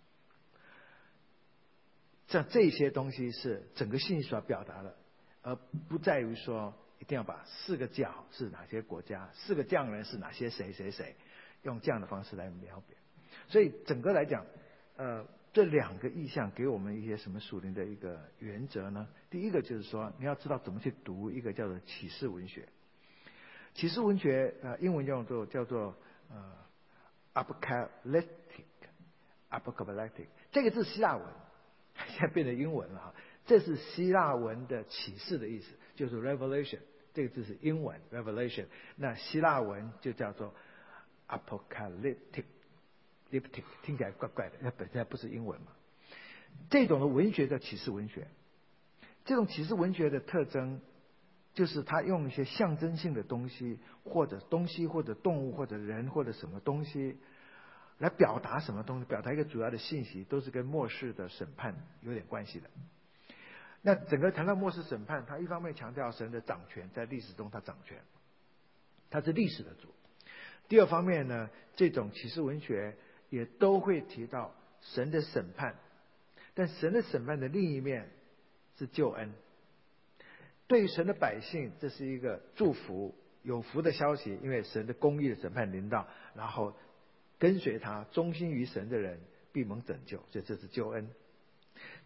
[SPEAKER 1] 像这些东西是整个信息所表达的，而不在于说一定要把四个角是哪些国家，四个匠人是哪些谁谁谁，用这样的方式来描写。所以整个来讲，呃，这两个意象给我们一些什么属灵的一个原则呢？第一个就是说，你要知道怎么去读一个叫做启示文学。启示文学，呃，英文叫做叫做呃 apocalyptic，apocalyptic 这个字希腊文。现在变成英文了哈，这是希腊文的启示的意思，就是 revelation 这个字是英文 revelation， 那希腊文就叫做 apocalyptic， 听起来怪怪的，那本身不是英文嘛。这种的文学叫启示文学，这种启示文学的特征就是它用一些象征性的东西，或者东西，或者动物，或者人，或者什么东西。来表达什么东西？表达一个主要的信息，都是跟末世的审判有点关系的。那整个谈到末世审判，它一方面强调神的掌权，在历史中他掌权，他是历史的主。第二方面呢，这种启示文学也都会提到神的审判，但神的审判的另一面是救恩。对于神的百姓，这是一个祝福、有福的消息，因为神的公义的审判临到，然后跟随他、忠心于神的人必蒙拯救，所以这是救恩。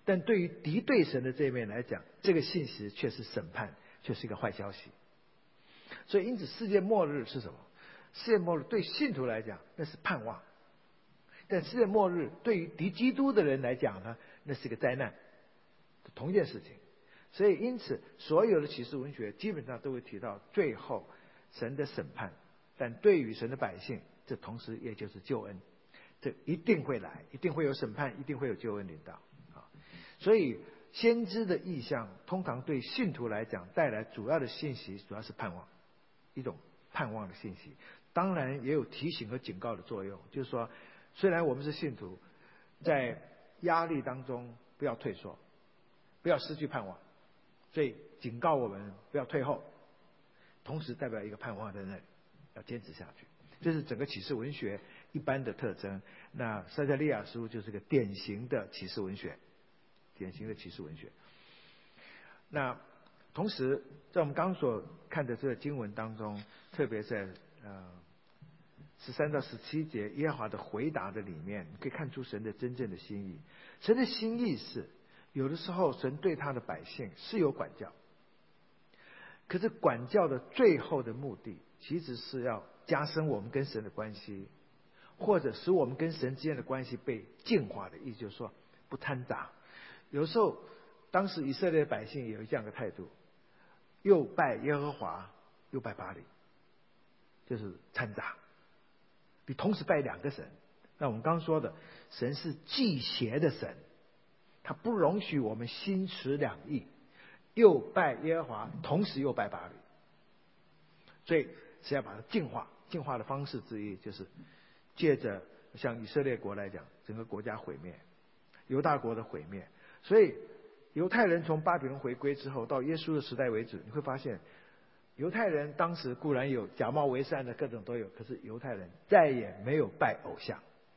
[SPEAKER 1] 但对于敌对神的这一面来讲，这个信息却是审判，却是一个坏消息。所以因此世界末日是什么？世界末日对信徒来讲那是盼望，但世界末日对于敌基督的人来讲呢，那是一个灾难，同一件事情。所以因此所有的启示文学基本上都会提到最后神的审判，但对于神的百姓，这同时也就是救恩，这一定会来，一定会有审判，一定会有救恩临到啊。所以先知的意象通常对信徒来讲带来主要的信息主要是盼望，一种盼望的信息，当然也有提醒和警告的作用，就是说虽然我们是信徒，在压力当中不要退缩，不要失去盼望，所以警告我们不要退后，同时代表一个盼望在那里，要坚持下去。这是整个启示文学一般的特征。那撒迦利亚书就是个典型的启示文学，典型的启示文学。那同时在我们刚所看的这个经文当中，特别在呃十三到十七节耶和华的回答的里面，你可以看出神的真正的心意。神的心意是，有的时候神对他的百姓是有管教，可是管教的最后的目的其实是要加深我们跟神的关系，或者使我们跟神之间的关系被净化的意思，就是说不掺杂。有时候当时以色列百姓也有这样的态度，又拜耶和华又拜巴力，就是掺杂，你同时拜两个神。那我们刚刚说的神是忌邪的神，他不容许我们心持两意，又拜耶和华同时又拜巴力，所以是要把它净化。净化的方式之一就是借着像以色列国来讲，整个国家毁灭，犹大国的毁灭。所以犹太人从巴比伦回归之后到耶稣的时代为止，你会发现犹太人当时固然有假冒为善的各种都有，可是犹太人再也没有拜偶像。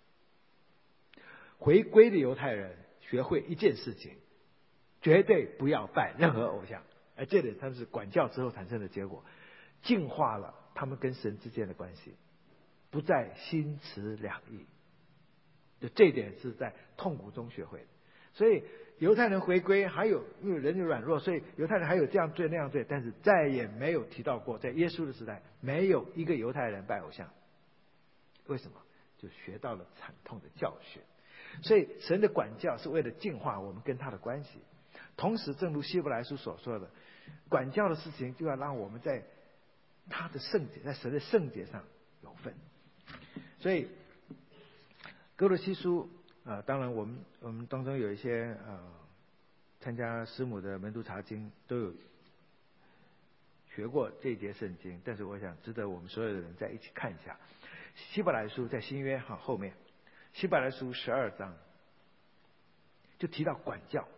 [SPEAKER 1] 回归的犹太人学会一件事情，绝对不要拜任何偶像，而这里他们是管教之后产生的结果，净化了他们跟神之间的关系，不再心持两意。就这一点是在痛苦中学会的。所以犹太人回归，还有因为人的软弱，所以犹太人还有这样罪那样罪，但是再也没有提到过，在耶稣的时代没有一个犹太人拜偶像。为什么？就学到了惨痛的教训。所以神的管教是为了净化我们跟他的关系，同时正如希伯来书所说的，管教的事情就要让我们在他的圣洁，在神的圣洁上有份。所以哥罗西书啊、呃，当然我们我们当中有一些呃参加师母的门徒查经都有学过这一节圣经，但是我想值得我们所有的人再一起看一下。希伯来书在新约哈后面，希伯来书十二章就提到管教。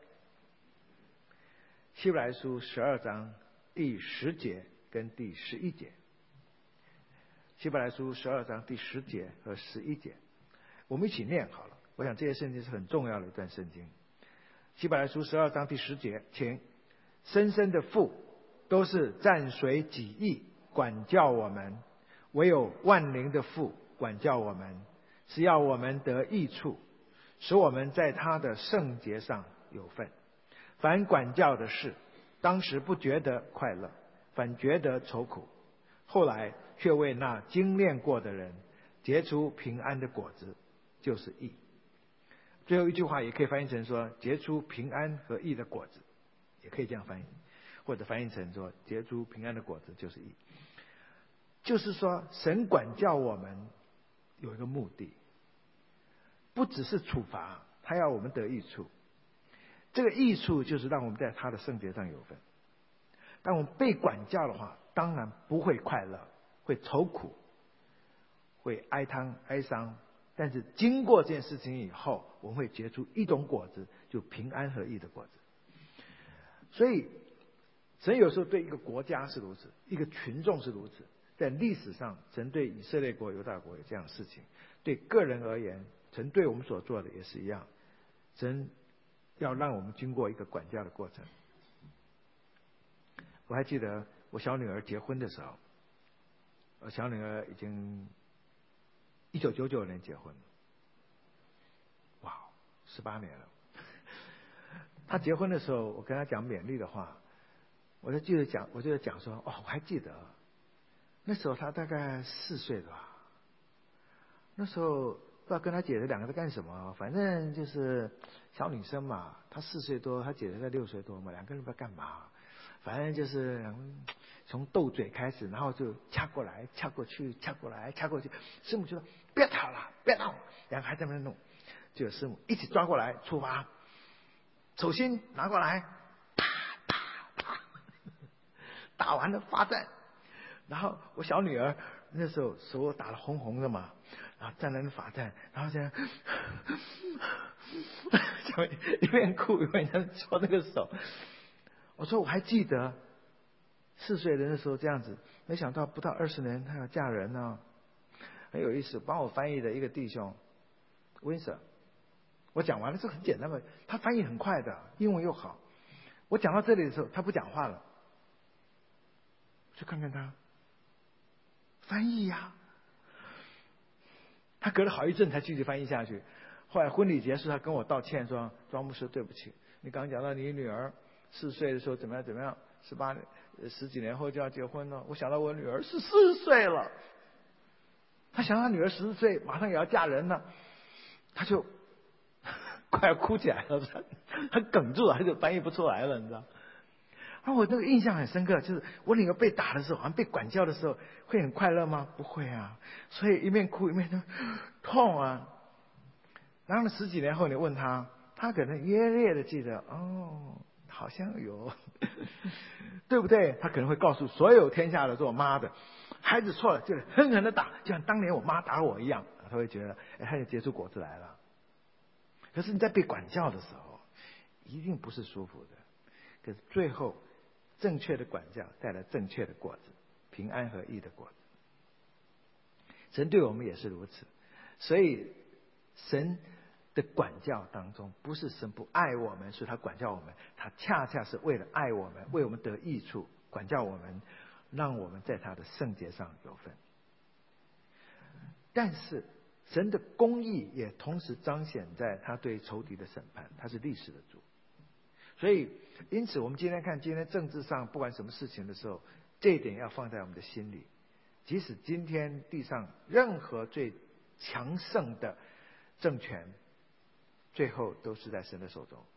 [SPEAKER 1] 希伯来书十二章第十节跟第十一节，希伯来书十二章第十节和十一节，我们一起念好了。我想这些圣经是很重要的一段圣经。希伯来书十二章第十节，请生生的父都是暂随己意管教我们，唯有万灵的父管教我们，是要我们得益处，使我们在他的圣洁上有份。凡管教的事，当时不觉得快乐，反觉得愁苦，后来却为那精炼过的人结出平安的果子，就是义。最后一句话也可以翻译成说结出平安和义的果子，也可以这样翻译，或者翻译成说结出平安的果子就是义。就是说神管教我们有一个目的，不只是处罚，他要我们得益处。这个益处就是让我们在他的圣洁上有份。当我们被管教的话，当然不会快乐，会愁苦，会哀叹哀伤，但是经过这件事情以后，我们会结出一种果子，就平安和义的果子。所以神有时候对一个国家是如此，一个群众是如此。在历史上神对以色列国犹大国有这样的事情，对个人而言神对我们所做的也是一样，神要让我们经过一个管教的过程。我还记得我小女儿结婚的时候，我小女儿已经一九九九年结婚了，哇，十八年了。 他结婚的时候，我跟他讲勉励的话，我就记得讲，我就讲说，哦，我还记得，那时候他大概四岁了吧，那时候不知道跟他姐姐两个在干什么，反正就是小女生嘛，她四岁多，她姐姐在六岁多嘛，两个人不知道干嘛，反正就是从斗嘴开始，然后就掐过来、掐过去、掐过来、掐过去。师母就说：“不要吵了，不要闹。”两个还在那边弄，就有师母一起抓过来处罚。手心拿过来，啪啪啪，打完了罚站。然后我小女儿那时候手打得红红的嘛，然后站在那罚站，然后这样，就一边哭一边在搓那个手。我说我还记得。四岁的那时候这样子，没想到不到二十年，她要嫁人呢，很有意思。帮我翻译的一个弟兄，Winsor，我讲完了，这很简单嘛，他翻译很快的，英文又好。我讲到这里的时候，他不讲话了，去看看他，翻译呀、啊。他隔了好一阵才继续翻译下去。后来婚礼结束，他跟我道歉说：“庄牧师，对不起，你刚刚讲到你女儿四岁的时候怎么样怎么样。”十八十几年后就要结婚了，我想到我女儿十四岁了，他想到女儿十四岁马上也要嫁人了，他就快要哭起来了，他哽住了，他就翻译不出来了，你知道。啊，我那个印象很深刻，就是我女儿被打的时候，好像被管教的时候，会很快乐吗？不会啊，所以一面哭一面就痛啊。然后十几年后你问他，他可能约略的记得，哦，好像有。对不对？他可能会告诉所有天下的做妈的，孩子错了就狠狠的打，就像当年我妈打我一样。他会觉得，哎，他就结出果子来了。可是你在被管教的时候，一定不是舒服的。可是最后，正确的管教带来正确的果子，平安和义的果子。神对我们也是如此，所以神的管教当中，不是神不爱我们，所以他管教我们，他恰恰是为了爱我们，为我们得益处，管教我们，让我们在他的圣洁上有份。但是神的公义也同时彰显在他对仇敌的审判，他是历史的主。所以因此我们今天看今天政治上不管什么事情的时候，这一点要放在我们的心里。即使今天地上任何最强盛的政权，最后都是在神的手中，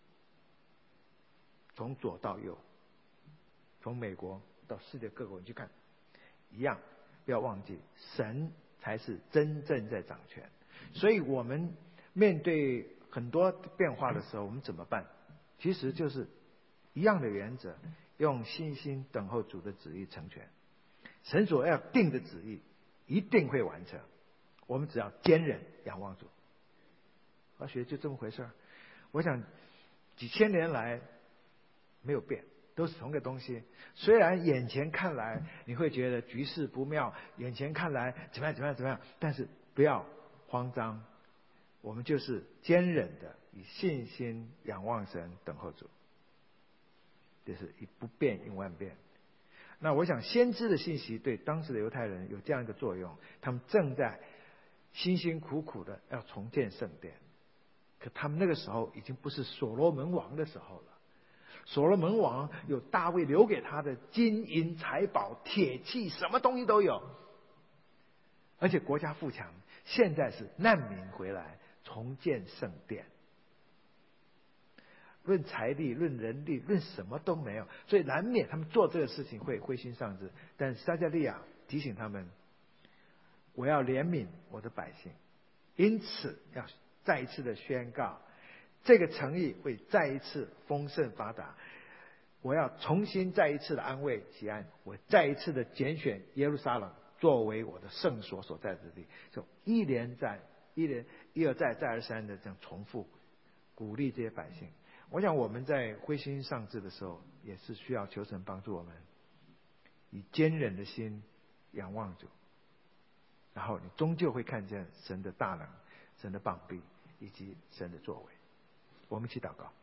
[SPEAKER 1] 从左到右，从美国到世界各国，你去看一样，不要忘记神才是真正在掌权。所以我们面对很多变化的时候，我们怎么办？其实就是一样的原则，用信心等候主的旨意成全。神所要定的旨意一定会完成，我们只要坚忍仰望主。而学就这么回事儿。我想几千年来没有变，都是同个东西。虽然眼前看来你会觉得局势不妙，眼前看来怎么样怎么样怎么样，但是不要慌张，我们就是坚忍的以信心仰望神，等候主。这是以不变应万变。那我想先知的信息对当时的犹太人有这样一个作用，他们正在辛辛苦苦的要重建圣殿。可他们那个时候已经不是所罗门王的时候了。所罗门王有大卫留给他的金银财宝、铁器，什么东西都有，而且国家富强。现在是难民回来重建圣殿，论财力、论人力、论什么都没有，所以难免他们做这个事情会灰心丧志。但撒迦利亚提醒他们，我要怜悯我的百姓，因此要再一次的宣告，这个城邑会再一次丰盛发达。我要重新再一次的安慰西安，我再一次的拣选耶路撒冷作为我的圣所所在之地。就一连再一连一而再再而三的这样重复鼓励这些百姓。我想我们在灰心丧志的时候，也是需要求神帮助我们，以坚忍的心仰望主，然后你终究会看见神的大能、神的膀臂以及神的作为。我们一起祷告。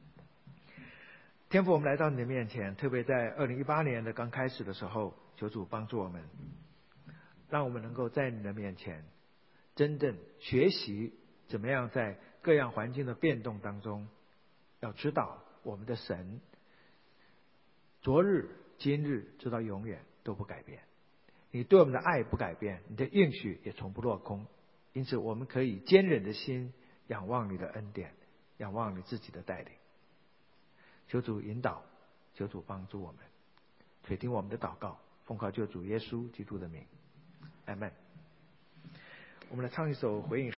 [SPEAKER 1] 天父，我们来到你的面前，特别在二零一八年的刚开始的时候，求主帮助我们，让我们能够在你的面前真正学习怎么样在各样环境的变动当中要知道我们的神昨日今日直到永远都不改变，你对我们的爱不改变，你的应许也从不落空。因此我们可以坚忍的心仰望你的恩典，仰望你自己的带领。求主引导，求主帮助我们，垂听我们的祷告，奉靠救主耶稣基督的名，阿们。我们来唱一首回应